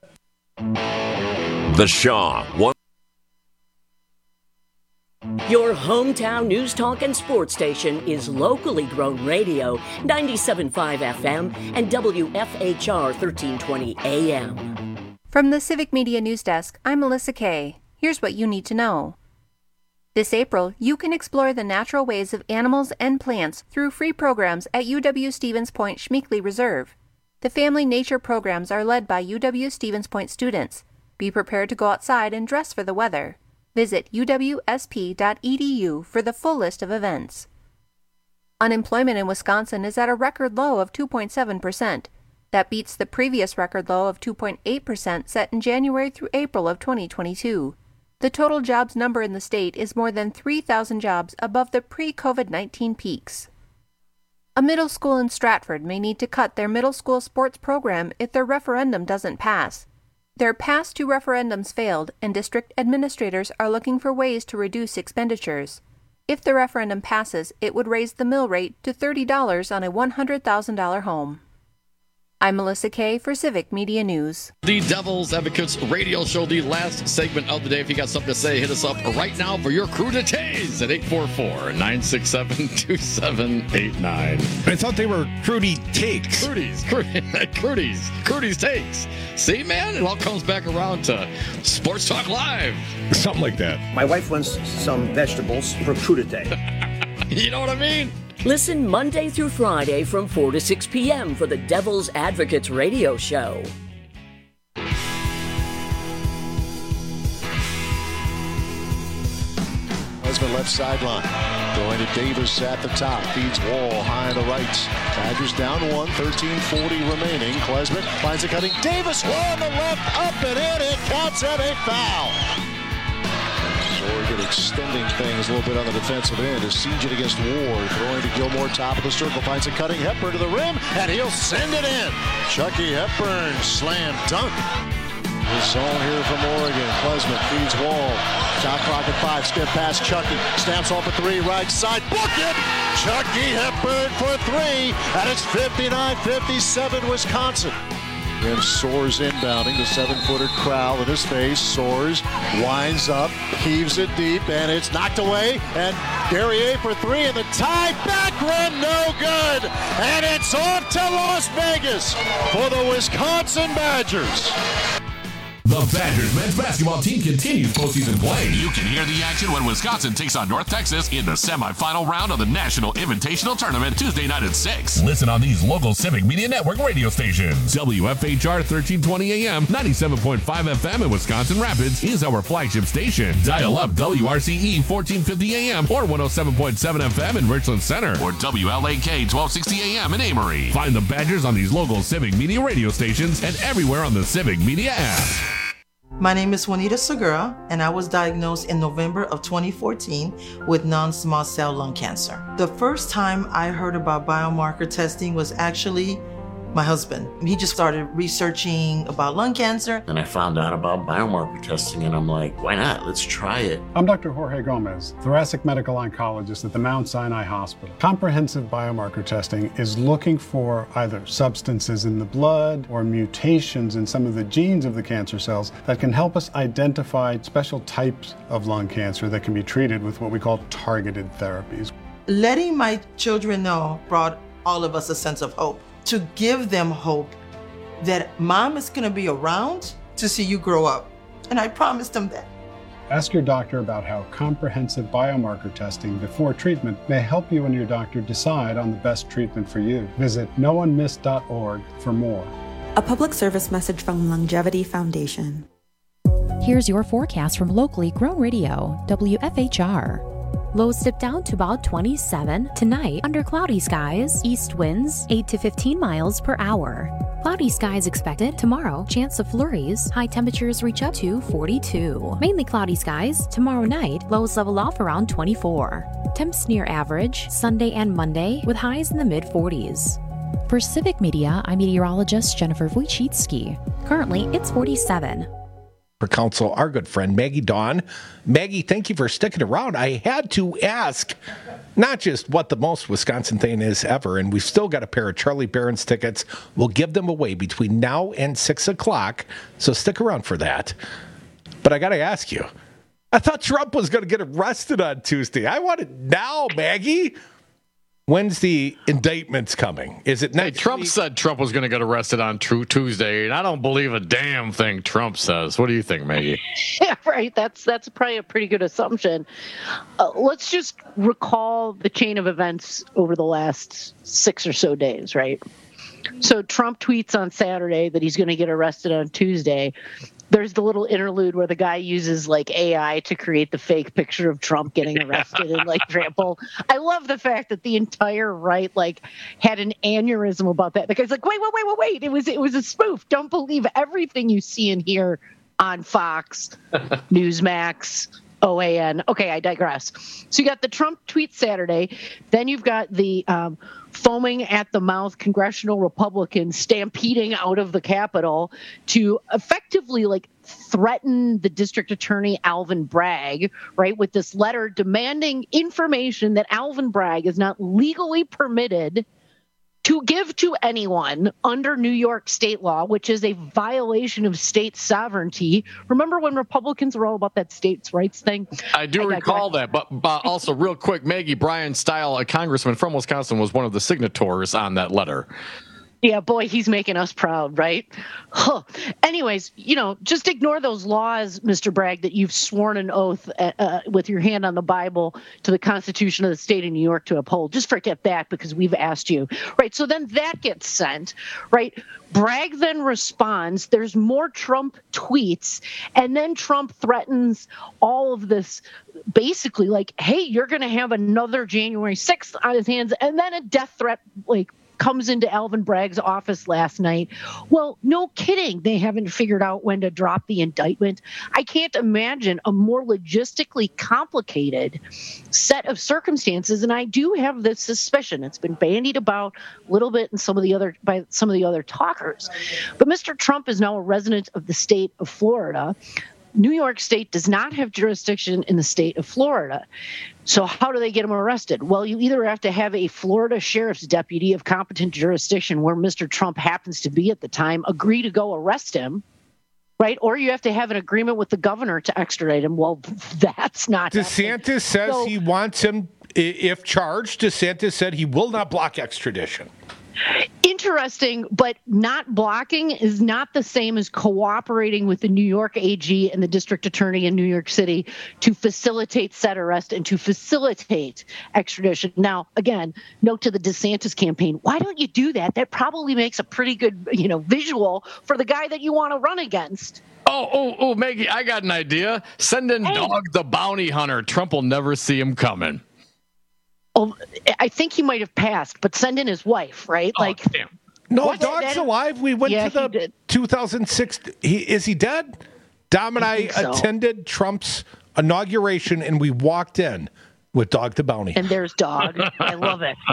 The Shaw. One. Your hometown news talk and sports station is locally grown radio, ninety-seven point five F M and W F H R thirteen twenty A M. From the Civic Media News Desk, I'm Melissa Kay. Here's what you need to know. This April, you can explore the natural ways of animals and plants through free programs at U W-Stevens Point Schmeekley Reserve. The family nature programs are led by U W-Stevens Point students. Be prepared to go outside and dress for the weather. Visit U W S P dot E D U for the full list of events. Unemployment in Wisconsin is at a record low of two point seven percent. That beats the previous record low of two point eight percent set in January through April of twenty twenty-two. The total jobs number in the state is more than three thousand jobs above the pre-COVID nineteen peaks. A middle school in Stratford may need to cut their middle school sports program if their referendum doesn't pass. Their past two referendums failed, and district administrators are looking for ways to reduce expenditures. If the referendum passes, it would raise the mill rate to thirty dollars on a one hundred thousand dollars home. I'm Melissa Kay for Civic Media News. The Devil's Advocates radio show, the last segment of the day. If you got something to say, hit us up right now for your crew to tase at eight four four, nine six seven, two seven eight nine. I thought they were Crudy Takes. Crudy's, Crudy's, Crudy's Takes. See, man, it all comes back around to Sports Talk Live. Something like that. My wife wants some vegetables for crudité. You know what I mean? Listen Monday through Friday from four to six p.m. for the Devil's Advocates radio show. Klesmit left sideline. Going to Davis at the top. Feeds Wall high on the right. Badgers down one. thirteen forty remaining. Klesmit finds a cutting. Davis Wall on the left. Up and in. It counts at a foul. Oregon extending things a little bit on the defensive end as siege it against Ward. Throwing to Gilmore, top of the circle, finds a cutting Hepburn to the rim, and he'll send it in. Chucky Hepburn, slam dunk. The zone here from Oregon. Klesmit feeds Wall. Shot clock at five. Skip past Chucky. Stamps off a three. Right side. Book it. Chucky Hepburn for three. And it's fifty-nine fifty-seven Wisconsin. Then Soares inbounding, the seven-footer Crowell in his face. Soares winds up, heaves it deep, and it's knocked away. And Guerrier for three, and the tie back rim, no good. And it's off to Las Vegas for the Wisconsin Badgers. The Badgers men's basketball team continues postseason play. You can hear the action when Wisconsin takes on North Texas in the semifinal round of the National Invitational Tournament Tuesday night at six. Listen on these local Civic Media Network radio stations. W F H R thirteen twenty A M, ninety-seven point five F M in Wisconsin Rapids is our flagship station. Dial up W R C E fourteen fifty A M or one oh seven point seven F M in Richland Center or W L A K twelve sixty A M in Amory. Find the Badgers on these local Civic Media radio stations and everywhere on the Civic Media app. My name is Juanita Segura, and I was diagnosed in November of twenty fourteen with non-small cell lung cancer. The first time I heard about biomarker testing was actually my husband. He just started researching about lung cancer. And I found out about biomarker testing, and I'm like, why not? Let's try it. I'm Doctor Jorge Gomez, thoracic medical oncologist at the Mount Sinai Hospital. Comprehensive biomarker testing is looking for either substances in the blood or mutations in some of the genes of the cancer cells that can help us identify special types of lung cancer that can be treated with what we call targeted therapies. Letting my children know brought all of us a sense of hope. To give them hope that mom is going to be around to see you grow up. And I promised them that. Ask your doctor about how comprehensive biomarker testing before treatment may help you and your doctor decide on the best treatment for you. Visit no one missed dot org for more. A public service message from Longevity Foundation. Here's your forecast from locally grown radio, W F H R. Lows dip down to about twenty-seven. Tonight, under cloudy skies, east winds eight to fifteen miles per hour. Cloudy skies expected. Tomorrow, chance of flurries. High temperatures reach up to forty-two. Mainly cloudy skies. Tomorrow night, lows level off around twenty-four. Temps near average. Sunday and Monday, with highs in the mid forties. For Civic Media, I'm meteorologist Jennifer Wojcicki. Currently, it's forty-seven. For council, our good friend Maggie Dawn. Maggie, thank you for sticking around. I had to ask not just what the most Wisconsin thing is ever, and we've still got a pair of Charlie Barron's tickets. We'll give them away between now and six o'clock, so stick around for that. But I got to ask you, I thought Trump was going to get arrested on Tuesday. I want it now, Maggie. When's the indictments coming? Is it next hey, Trump week? said Trump was going to get arrested on True Tuesday, and I don't believe a damn thing Trump says. What do you think, Maggie? Yeah, right. That's that's probably a pretty good assumption. Uh, let's just recall the chain of events over the last six or so days, right? So Trump tweets on Saturday that he's going to get arrested on Tuesday. There's the little interlude where the guy uses like A I to create the fake picture of Trump getting arrested and like trample. I love the fact that the entire right like had an aneurysm about that. The guy's like, wait, wait, wait, wait, wait. It was it was a spoof. Don't believe everything you see and hear on Fox, Newsmax, O A N. Okay, I digress. So you got the Trump tweet Saturday. Then you've got the um, foaming at the mouth congressional Republicans stampeding out of the Capitol to effectively like threaten the district attorney Alvin Bragg, right, with this letter demanding information that Alvin Bragg is not legally permitted to give to anyone under New York state law, which is a violation of state sovereignty. Remember when Republicans were all about that states' rights thing? I do I recall that, but, but also real quick, Maggie, Brian Stile, a congressman from Wisconsin, was one of the signatories on that letter. Yeah, boy, he's making us proud, right? Huh. Anyways, you know, just ignore those laws, Mister Bragg, that you've sworn an oath uh, with your hand on the Bible to the Constitution of the state of New York to uphold. Just forget that because we've asked you. Right, so then that gets sent, right? Bragg then responds. There's more Trump tweets, and then Trump threatens all of this basically like, hey, you're going to have another January sixth on his hands, and then a death threat, like, comes into Alvin Bragg's office last night. Well, no kidding. They haven't figured out when to drop the indictment. I can't imagine a more logistically complicated set of circumstances. And I do have this suspicion. It's been bandied about a little bit in some of the other by some of the other talkers. But Mister Trump is now a resident of the state of Florida. New York State does not have jurisdiction in the state of Florida. So how do they get him arrested? Well, you either have to have a Florida sheriff's deputy of competent jurisdiction where Mister Trump happens to be at the time agree to go arrest him, right? Or you have to have an agreement with the governor to extradite him. Well, that's not DeSantis happening. says so, he wants him, if charged, DeSantis said he will not block extradition. Interesting, but not blocking is not the same as cooperating with the New York A G and the district attorney in New York City to facilitate said arrest and to facilitate extradition. Now, again, note to the DeSantis campaign, why don't you do that? That probably makes a pretty good, you know, visual for the guy that you want to run against. Oh, oh, oh, Maggie, I got an idea. Send in hey. Dog the Bounty Hunter. Trump will never see him coming. Oh, I think he might have passed, but send in his wife, right? Oh, like, damn. No, what? Dog's alive. We went yeah, to the two thousand six. He is he dead? Dom and I, I so. attended Trump's inauguration, and we walked in with Dog the Bounty. And there's Dog. I love it.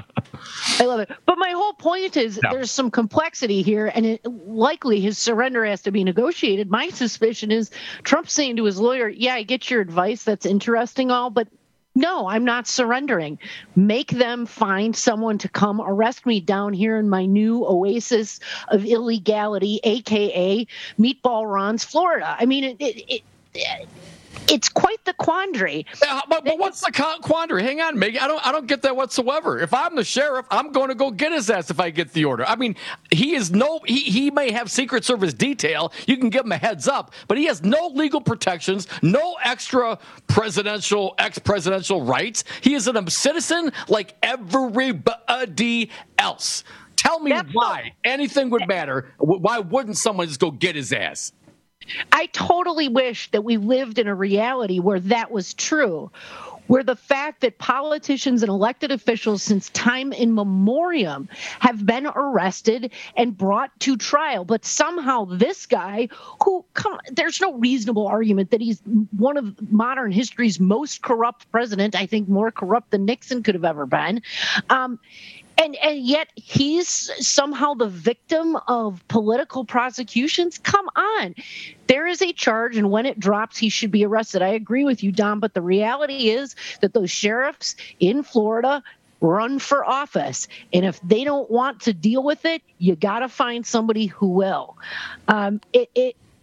I love it. But my whole point is no. there's some complexity here, and it, likely his surrender has to be negotiated. My suspicion is Trump's saying to his lawyer, yeah, I get your advice. That's interesting, all, but no, I'm not surrendering. Make them find someone to come arrest me down here in my new oasis of illegality, a k a. Meatball Ron's Florida. I mean, it, it, it, it it's quite the quandary. Yeah, but, but what's the quandary? Hang on, Maggie. I don't I don't get that whatsoever. If I'm the sheriff, I'm going to go get his ass if I get the order. I mean, he is no he, he may have Secret Service detail. You can give him a heads up, but he has no legal protections, no extra presidential ex-presidential rights. He is a citizen like everybody else. Tell me That's why so- anything would matter. Why wouldn't someone just go get his ass? I totally wish that we lived in a reality where that was true, where the fact that politicians and elected officials since time immemorial have been arrested and brought to trial. But somehow this guy, who, come, there's no reasonable argument that he's one of modern history's most corrupt president, I think more corrupt than Nixon could have ever been, um, And and yet he's somehow the victim of political prosecutions. Come on. There is a charge, and when it drops, he should be arrested. I agree with you, Dom, but the reality is that those sheriffs in Florida run for office. And if they don't want to deal with it, you got to find somebody who will. Um, it, it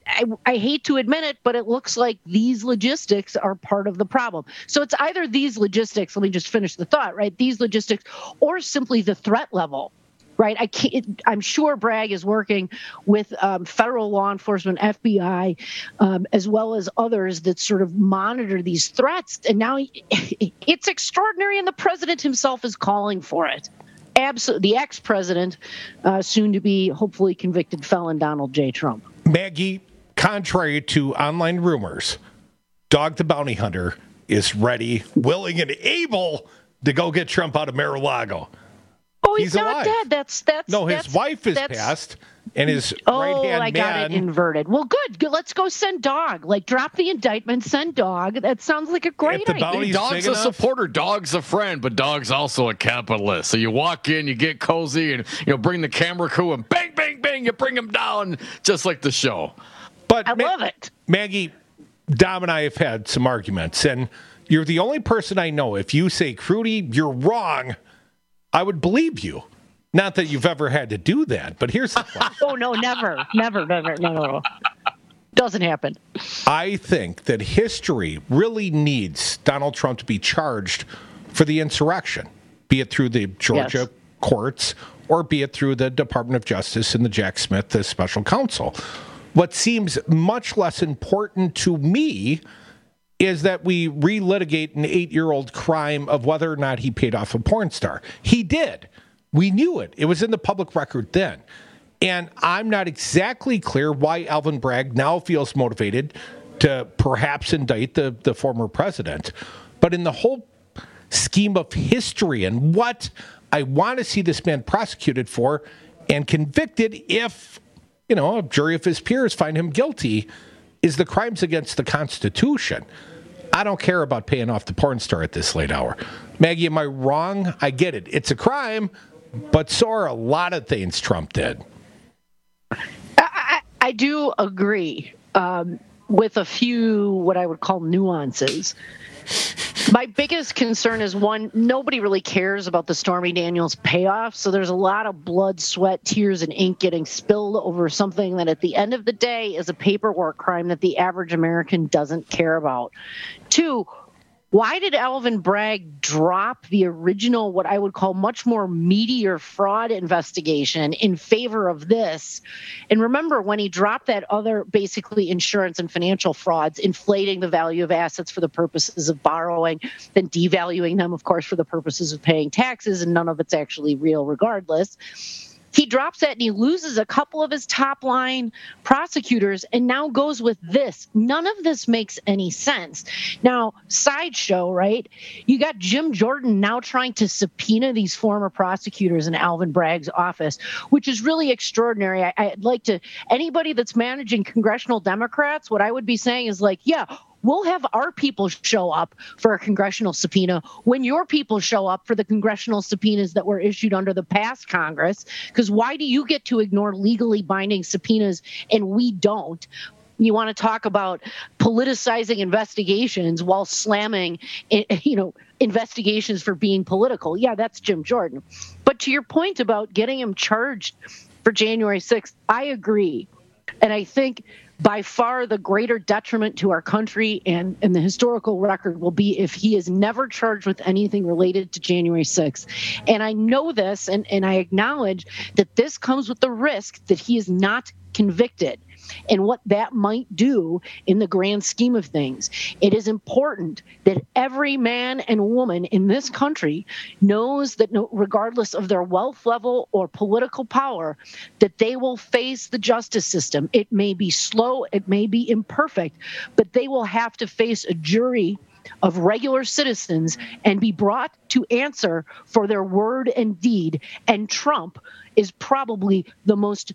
I, I hate to admit it, but it looks like these logistics are part of the problem. So it's either these logistics, let me just finish the thought, right? These logistics, or simply the threat level, right? I can't, I'm sure Bragg is working with um, federal law enforcement, F B I, um, as well as others that sort of monitor these threats. And now he, it's extraordinary, and the president himself is calling for it. Absolutely. The ex-president, uh, soon to be hopefully convicted felon Donald J. Trump. Maggie, contrary to online rumors, Dog the Bounty Hunter is ready, willing, and able to go get Trump out of Mar-a-Lago. Oh, he's, he's not alive. dead. That's that's no. His that's, wife is that's, passed, and his oh, right hand I got man. it inverted. Well, good. good. Let's go send Dog. Like, drop the indictment, send Dog. That sounds like a great idea. Dog's a supporter. Dog's a friend, but Dog's also a capitalist. So you walk in, you get cozy, and you know, bring the camera crew, and bang, bang, bang, you bring him down, just like the show. But I Ma- love it, Maggie. Dom and I have had some arguments, and you're the only person I know. If you say, Crudy, you're wrong, I would believe you. Not that you've ever had to do that, but here's the point. Oh, no, never, never, never, no, no, no. Doesn't happen. I think that history really needs Donald Trump to be charged for the insurrection, be it through the Georgia yes. courts or be it through the Department of Justice and the Jack Smith, the special counsel. What seems much less important to me is that we relitigate an eight-year-old crime of whether or not he paid off a porn star. He did. We knew it. It was in the public record then. And I'm not exactly clear why Alvin Bragg now feels motivated to perhaps indict the, the former president. But in the whole scheme of history and what I want to see this man prosecuted for and convicted if, you know, a jury of his peers find him guilty, is the crimes against the Constitution. I don't care about paying off the porn star at this late hour. Maggie, am I wrong? I get it. It's a crime, but so are a lot of things Trump did. I, I do agree um, with a few what I would call nuances. My biggest concern is, one, nobody really cares about the Stormy Daniels payoff, so there's a lot of blood, sweat, tears, and ink getting spilled over something that at the end of the day is a paperwork crime that the average American doesn't care about. Two, why did Alvin Bragg drop the original, what I would call much more meatier fraud investigation in favor of this? And remember, when he dropped that other, basically insurance and financial frauds, inflating the value of assets for the purposes of borrowing, then devaluing them, of course, for the purposes of paying taxes, and none of it's actually real regardless. He drops that and he loses a couple of his top line prosecutors and now goes with this. None of this makes any sense. Now, sideshow, right? You got Jim Jordan now trying to subpoena these former prosecutors in Alvin Bragg's office, which is really extraordinary. I, I'd like to, anybody that's managing congressional Democrats, what I would be saying is like, yeah, we'll have our people show up for a congressional subpoena when your people show up for the congressional subpoenas that were issued under the past Congress. Because why do you get to ignore legally binding subpoenas and we don't? You want to talk about politicizing investigations while slamming, you know, investigations for being political. Yeah, that's Jim Jordan. But to your point about getting him charged for January sixth, I agree. And I think by far the greater detriment to our country and, and the historical record will be if he is never charged with anything related to January sixth. And I know this, and, and I acknowledge that this comes with the risk that he is not convicted and what that might do in the grand scheme of things. It is important that every man and woman in this country knows that no, regardless of their wealth level or political power, that they will face the justice system. It may be slow, it may be imperfect, but they will have to face a jury of regular citizens and be brought to answer for their word and deed. And Trump is probably the most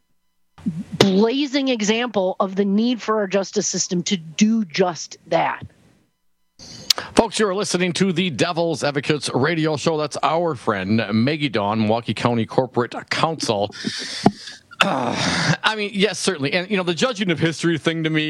blazing example of the need for our justice system to do just that. Folks, you are listening to the Devil's Advocates radio show. That's our friend, Maggie Dawn, Milwaukee County Corporate Counsel. Uh, I mean, yes, certainly. And, you know, the judging of history thing to me,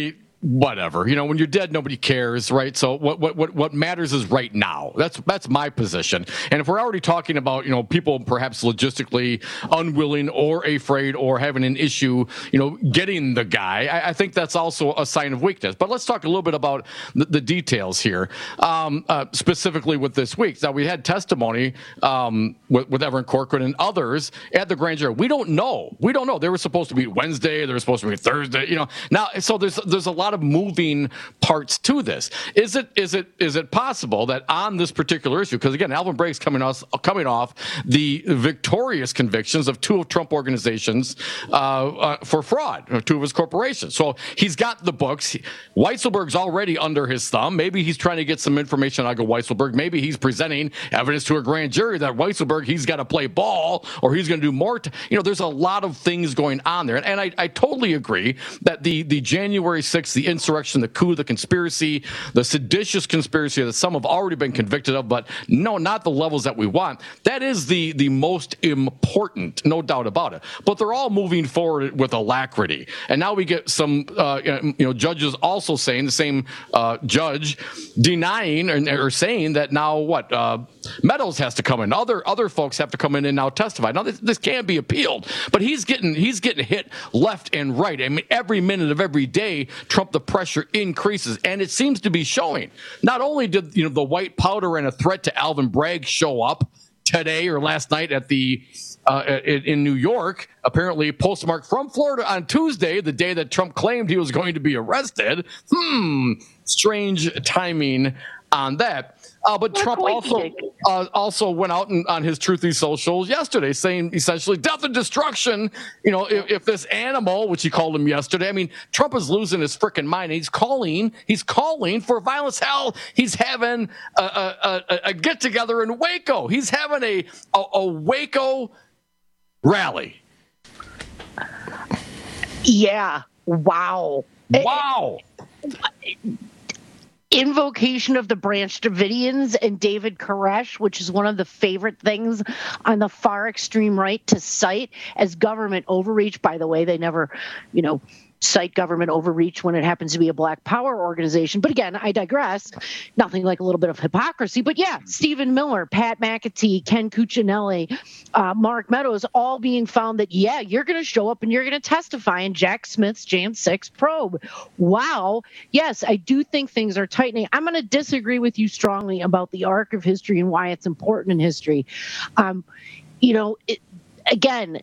whatever. You know, when you're dead, nobody cares, right? So what what what what matters is right now. That's that's my position. And if we're already talking about, you know, people perhaps logistically unwilling or afraid or having an issue, you know, getting the guy, I, I think that's also a sign of weakness. But let's talk a little bit about the, the details here, um, uh, specifically with this week. Now, we had testimony um, with, with Evan Corcoran and others at the grand jury. We don't know. We don't know. They were supposed to be Wednesday. They were supposed to be Thursday. You know, now so there's there's a lot of moving parts to this. Is it is it is it possible that on this particular issue, because again, Alvin Bragg's coming off coming off the victorious convictions of two of Trump organizations uh, uh, for fraud, or two of his corporations. So he's got the books. Weisselberg's already under his thumb. Maybe he's trying to get some information out of Weisselberg. Maybe he's presenting evidence to a grand jury that Weisselberg, he's got to play ball or he's going to do more. T- you know, there's a lot of things going on there. And, and I, I totally agree that the, the January sixth, the insurrection, the coup, the conspiracy, the seditious conspiracy that some have already been convicted of, but no, not the levels that we want. That is the, the most important, no doubt about it. But they're all moving forward with alacrity. And now we get some, uh, you know, judges also saying, the same uh, judge denying or, or saying that now what, uh, Meadows has to come in. Other other folks have to come in and now testify. Now this, this can't be appealed, but he's getting he's getting hit left and right. I mean, every minute of every day, Trump, the pressure increases, and it seems to be showing. Not only did, you know, the white powder and a threat to Alvin Bragg show up today or last night at the uh, in, in New York, apparently postmarked from Florida on Tuesday, the day that Trump claimed he was going to be arrested. Hmm, strange timing on that. Uh, but Trump also uh, also went out and, on his Truthy socials yesterday saying essentially death and destruction. You know, if, if this animal, which he called him yesterday, I mean, Trump is losing his freaking mind. He's calling, he's calling for violence. Hell, he's having a, a, a, a get together in Waco. He's having a, a, a Waco rally. Yeah. Wow. Wow. It, Invocation of the Branch Davidians and David Koresh, which is one of the favorite things on the far extreme right to cite as government overreach. By the way, they never, you know, cite government overreach when it happens to be a Black Power organization. But again, I digress. Nothing like a little bit of hypocrisy. But yeah, Stephen Miller, Pat McAtee, Ken Cuccinelli, uh, Mark Meadows, all being found that, yeah, you're going to show up and you're going to testify in Jack Smith's Jan six probe. Wow. Yes, I do think things are tightening. I'm going to disagree with you strongly about the arc of history and why it's important in history. Um, you know, it, again,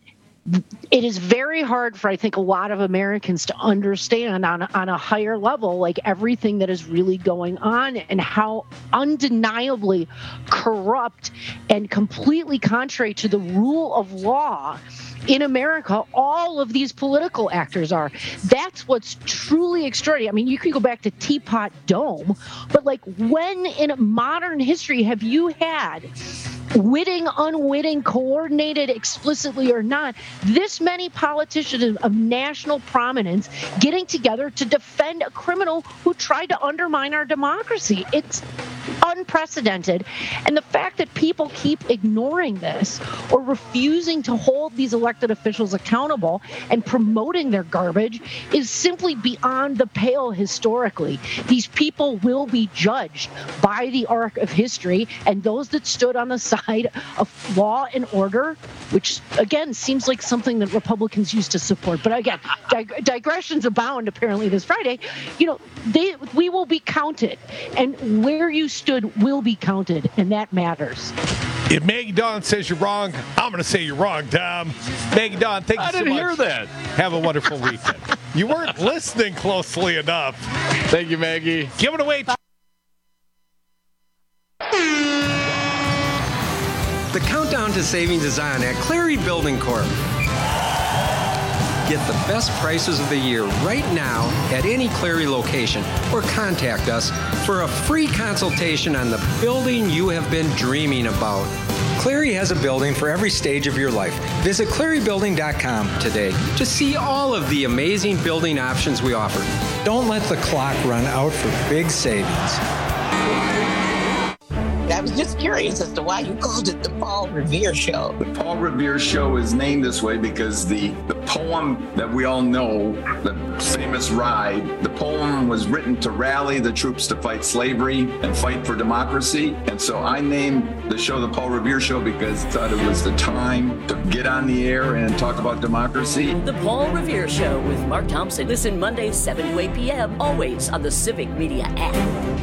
it is very hard for, I think, a lot of Americans to understand on, on a higher level, like everything that is really going on and how undeniably corrupt and completely contrary to the rule of law in America all of these political actors are. That's what's truly extraordinary. I mean, you can go back to Teapot Dome, but like when in modern history have you had witting, unwitting, coordinated, explicitly or not, this many politicians of national prominence getting together to defend a criminal who tried to undermine our democracy? It's unprecedented. And the fact that people keep ignoring this or refusing to hold these elected officials accountable and promoting their garbage is simply beyond the pale historically. These people will be judged by the arc of history, and those that stood on the side of law and order, which again seems like something that Republicans used to support. But again, dig- digressions abound apparently this Friday. You know, they we will be counted, and where you stood will be counted, and that matters. If Maggie Dawn says you're wrong, I'm going to say you're wrong, Tom. Maggie Dawn, thank you so much. I didn't hear that. Have a wonderful weekend. You weren't listening closely enough. Thank you, Maggie. Give it away. The countdown to savings is on at Cleary Building Corp. Get the best prices of the year right now at any Cleary location or contact us for a free consultation on the building you have been dreaming about. Cleary has a building for every stage of your life. Visit cleary building dot com today to see all of the amazing building options we offer. Don't let the clock run out for big savings. That was was just curious as to why you called it the Paul Revere Show. The Paul Revere Show is named this way because the, the poem that we all know, the famous ride, the poem was written to rally the troops to fight slavery and fight for democracy. And so I named the show the Paul Revere Show because I thought it was the time to get on the air and talk about democracy. The Paul Revere Show with Mark Thompson. Listen Mondays, seven to eight p.m., always on the Civic Media app.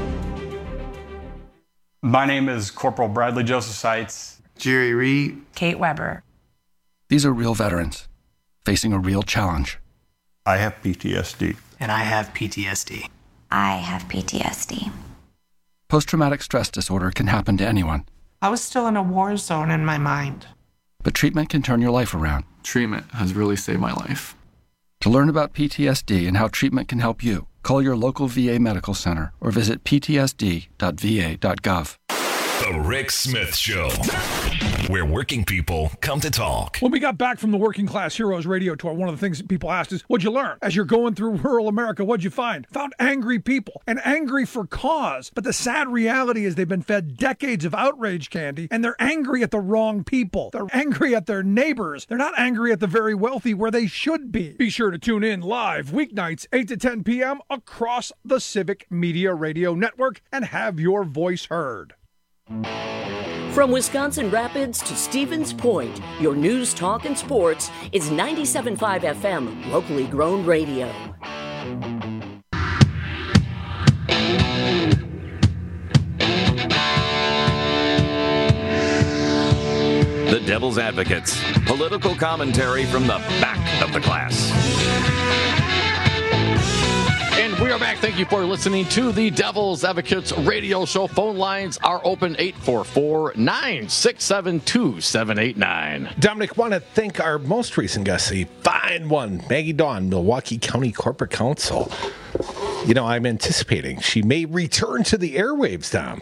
My name is Corporal Bradley Joseph Seitz. Jerry Reed. Kate Weber. These are real veterans facing a real challenge. I have P T S D. And I have P T S D. I have P T S D. Post-traumatic stress disorder can happen to anyone. I was still in a war zone in my mind. But treatment can turn your life around. Treatment has really saved my life. To learn about P T S D and how treatment can help you, call your local V A medical center or visit p t s d dot v a dot gov. The Rick Smith Show, where working people come to talk. When we got back from the Working Class Heroes radio tour, one of the things that people asked is, what'd you learn? As you're going through rural America, what'd you find? Found angry people, and angry for cause. But the sad reality is they've been fed decades of outrage candy, and they're angry at the wrong people. They're angry at their neighbors. They're not angry at the very wealthy where they should be. Be sure to tune in live weeknights, eight to ten p.m. across the Civic Media Radio Network and have your voice heard. From Wisconsin Rapids to Stevens Point, your news, talk, and sports is ninety-seven point five F M, locally grown radio. The Devil's Advocates, political commentary from the back of the class. And we are back. Thank you for listening to the Devil's Advocates radio show. Phone lines are open, eight four four, nine six seven, two seven eight nine. Dominic, want to thank our most recent guest, the fine one, Maggie Dawn, Milwaukee County Corporate Counsel. You know, I'm anticipating she may return to the airwaves, Dom.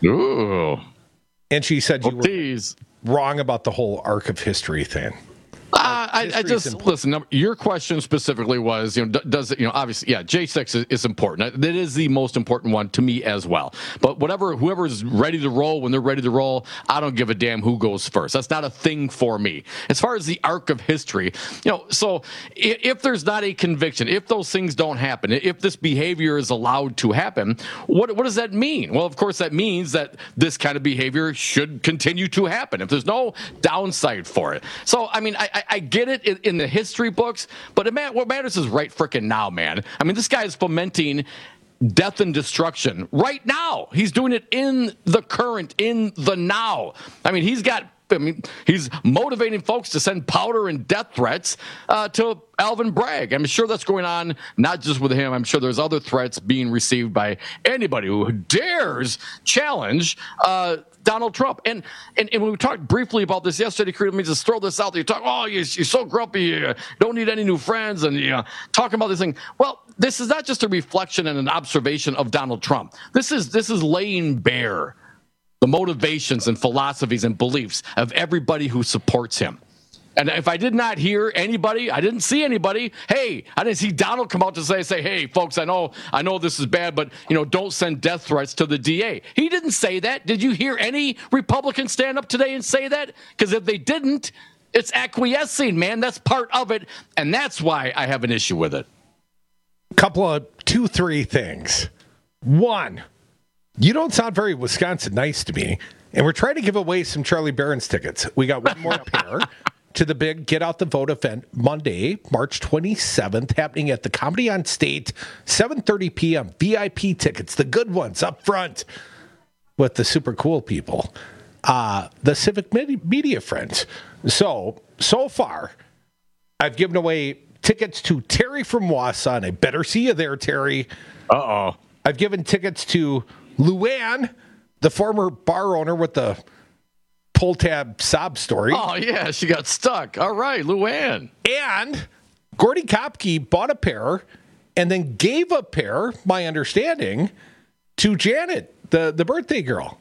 Ooh. And she said you oh, please. were wrong about the whole arc of history thing. Uh, I, I just listen. Your question specifically was, you know, does it? You know, obviously, yeah, J six is, is important. That is the most important one to me as well. But whatever, whoever's ready to roll when they're ready to roll, I don't give a damn who goes first. That's not a thing for me. As far as the arc of history, you know, so if, if there's not a conviction, if those things don't happen, if this behavior is allowed to happen, what what does that mean? Well, of course, that means that this kind of behavior should continue to happen. If there's no downside for it, so I mean, I. I I get it in, in the history books, but it, what matters is right frickin' now, man. I mean, this guy is fomenting death and destruction right now. He's doing it in the current, in the now. I mean, he's got, I mean, he's motivating folks to send powder and death threats uh, to Alvin Bragg. I'm sure that's going on not just with him. I'm sure there's other threats being received by anybody who dares challenge uh, Donald Trump. And, and and when we talked briefly about this yesterday, let me just throw this out there. You talk, oh, you're, you're so grumpy, you don't need any new friends, and you know, talking about this thing. Well, this is not just a reflection and an observation of Donald Trump. This is this is laying bare the motivations and philosophies and beliefs of everybody who supports him. And if I did not hear anybody, I didn't see anybody. Hey, I didn't see Donald come out to say, say, hey, folks, I know, I know this is bad, but you know, don't send death threats to the D A. He didn't say that. Did you hear any Republicans stand up today and say that? Because if they didn't, it's acquiescing, man. That's part of it, and that's why I have an issue with it. Couple of two, three things. One, you don't sound very Wisconsin nice to me, and we're trying to give away some Charlie Barron's tickets. We got one more pair to the big Get Out the Vote event Monday, March twenty-seventh, happening at the Comedy on State, seven thirty p.m. V I P tickets, the good ones up front with the super cool people, uh, the Civic Media friends. So, so far, I've given away tickets to Terry from Wausau, and I better see you there, Terry. Uh-oh. I've given tickets to Luann, the former bar owner with the pull tab sob story. Oh, yeah, she got stuck. All right, Luann. And Gordy Kopke bought a pair and then gave a pair, my understanding, to Janet, the, the birthday girl.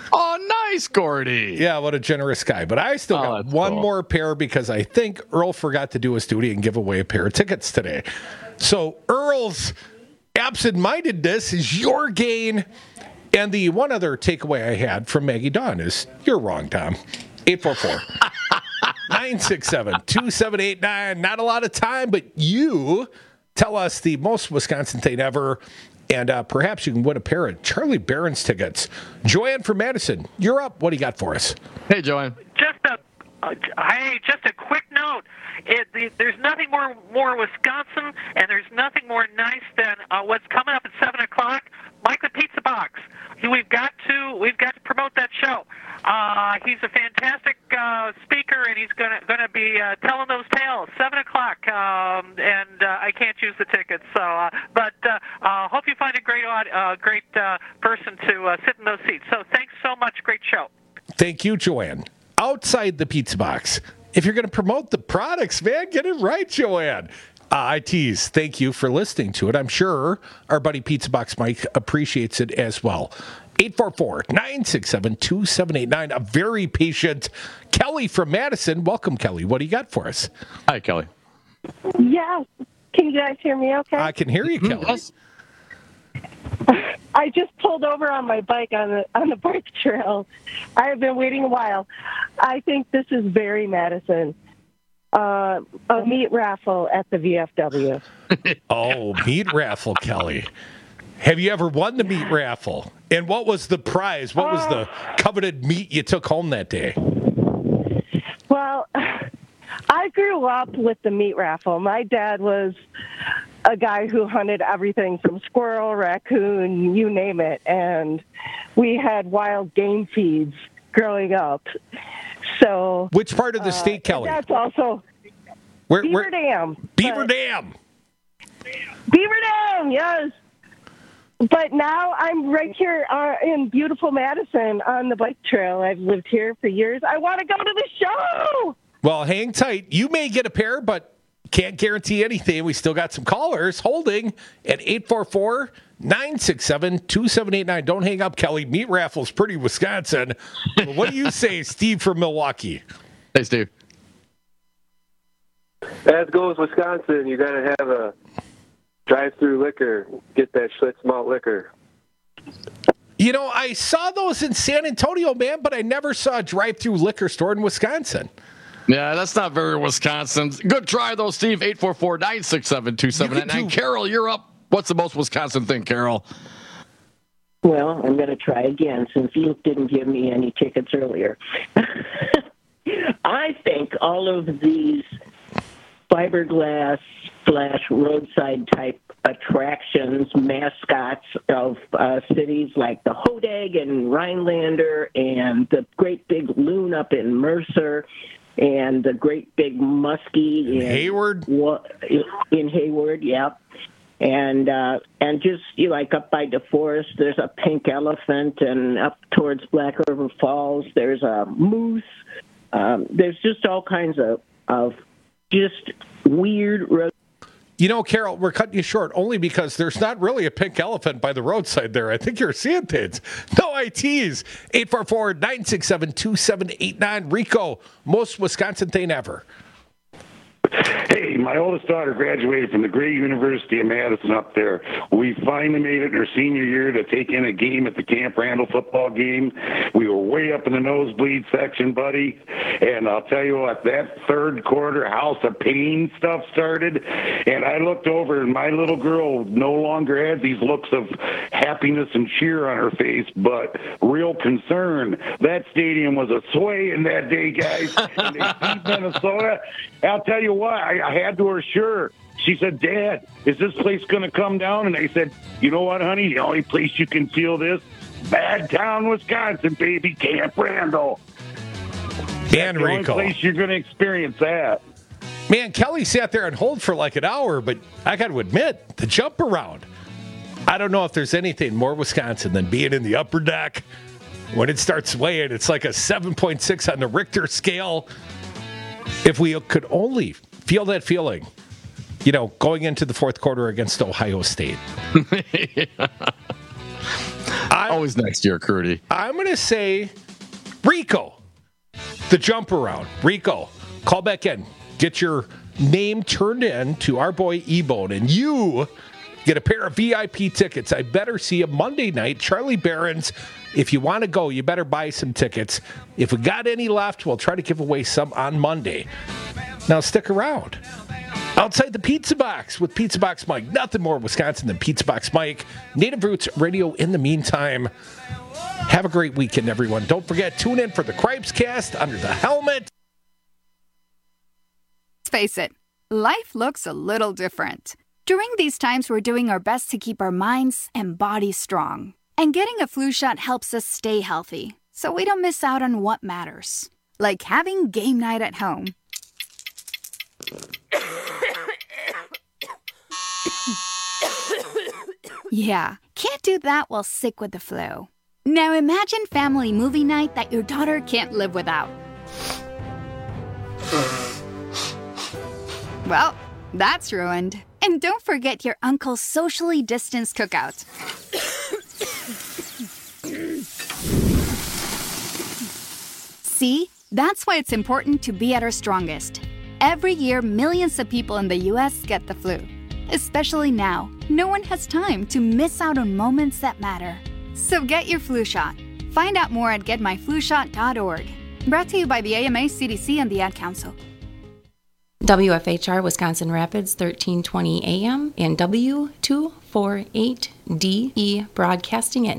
Oh, nice, Gordy. Yeah, what a generous guy. But I still oh, got one cool. more pair because I think Earl forgot to do his duty and give away a pair of tickets today. So Earl's absent-mindedness is your gain. And the one other takeaway I had from Maggie Dawn is, you're wrong, Tom. eight four four, nine six seven, two seven eight nine. Not a lot of time, but you tell us the most Wisconsin thing ever, and uh, perhaps you can win a pair of Charlie Barron's tickets. Joanne from Madison, you're up. What do you got for us? Hey, Joanne. Just a uh, hey, just a quick note. It, the, there's nothing more more Wisconsin, and there's nothing more nice than uh, what's coming up at seven o'clock. Mike the Pizza Box. We've got to we've got to promote that show. Uh, he's a fantastic uh, speaker, and he's gonna gonna be uh, telling those tales. Seven o'clock, um, and uh, I can't use the tickets. So, uh, but uh, uh, hope you find a great uh, great uh, person to uh, sit in those seats. So, thanks so much. Great show. Thank you, Joanne. Outside the Pizza Box, if you're going to promote the products, man, get it right, Joanne. Uh, I tease. Thank you for listening to it. I'm sure our buddy Pizza Box Mike appreciates it as well. eight four four, nine six seven, two seven eight nine. A very patient Kelly from Madison. Welcome, Kelly. What do you got for us? Hi, Kelly. Yes. Can you guys hear me okay? I can hear you, Kelly. Yes. I just pulled over on my bike on the on the bike trail. I have been waiting a while. I think this is very Madison. Uh, a meat raffle at the V F W. Oh, meat raffle, Kelly. Have you ever won the meat raffle? And what was the prize? What was the coveted meat you took home that day? Well, I grew up with the meat raffle. My dad was a guy who hunted everything from squirrel, raccoon, you name it. And we had wild game feeds growing up. So, which part of the state, uh, Kelly? That's also where, Beaver where, Dam. Beaver but, Dam. Beaver Dam, yes. But now I'm right here uh, in beautiful Madison on the bike trail. I've lived here for years. I want to go to the show. Well, hang tight. You may get a pair, but can't guarantee anything. We still got some callers holding at eight four four, nine six seven, two seven eight nine. Don't hang up, Kelly. Meat raffle's pretty Wisconsin. What do you say, Steve from Milwaukee? Hey, Steve. As goes Wisconsin, you got to have a drive-through liquor. Get that Schlitz malt liquor. You know, I saw those in San Antonio, man, but I never saw a drive-through liquor store in Wisconsin. Yeah, that's not very Wisconsin. Good try, though, Steve. eight four four, nine six seven, two seven eight nine. Carol, you're up. What's the most Wisconsin thing, Carol? Well, I'm going to try again since Luke didn't give me any tickets earlier. I think all of these fiberglass slash roadside type attractions, mascots of uh, cities like the Hodag and Rhinelander and the great big loon up in Mercer and the great big muskie in Hayward. In Hayward, yeah. And uh, and just you know, like up by DeForest, there's a pink elephant, and up towards Black River Falls, there's a moose. Um, there's just all kinds of of just weird road. You know, Carol, we're cutting you short only because there's not really a pink elephant by the roadside there. I think you're seeing things. No I Ts. eight four four, nine six seven, two seven eight nine. Rico, most Wisconsin thing ever. Hey, my oldest daughter graduated from the great University of Madison up there. We finally made it in her senior year to take in a game at the Camp Randall football game. We were way up in the nosebleed section, buddy. And I'll tell you what, that third quarter House of Pain stuff started. And I looked over, and my little girl no longer had these looks of happiness and cheer on her face, but real concern. That stadium was a swaying that day, guys. And they beat Minnesota. I'll tell you what, I, I had to assure. She said, Dad, is this place going to come down? And I said, you know what, honey? The only place you can feel this, Bad Town, Wisconsin, baby, Camp Randall. And the Rico. only place you're going to experience that. Man, Kelly sat there and hold for like an hour, but I got to admit, the jump around. I don't know if there's anything more Wisconsin than being in the upper deck. When it starts swaying, it's like a seven point six on the Richter scale. If we could only feel that feeling, you know, going into the fourth quarter against Ohio State. yeah. Always next year, Curdy. I'm going to say Rico, the jump around. Rico, call back in. Get your name turned in to our boy E-Bone, and you Get a pair of V I P tickets. I better see you Monday night. Charlie Barron's. If you want to go, you better buy some tickets. If we got any left, we'll try to give away some on Monday. Now stick around. Outside the Pizza Box with Pizza Box Mike. Nothing more Wisconsin than Pizza Box Mike. Native Roots Radio in the meantime. Have a great weekend, everyone. Don't forget, tune in for the Cripes Cast Under the Helmet. Let's face it, life looks a little different. During these times, we're doing our best to keep our minds and bodies strong. And getting a flu shot helps us stay healthy, so we don't miss out on what matters. Like having game night at home. Yeah, can't do that while sick with the flu. Now imagine family movie night that your daughter can't live without. Well, that's ruined. And don't forget your uncle's socially distanced cookout. See, that's why it's important to be at our strongest. Every year, millions of people in the U S get the flu. Especially now, no one has time to miss out on moments that matter. So get your flu shot. Find out more at get my flu shot dot org. Brought to you by the A M A, C D C, and the Ad Council. W F H R Wisconsin Rapids, thirteen twenty A M, and W two forty-eight D E broadcasting at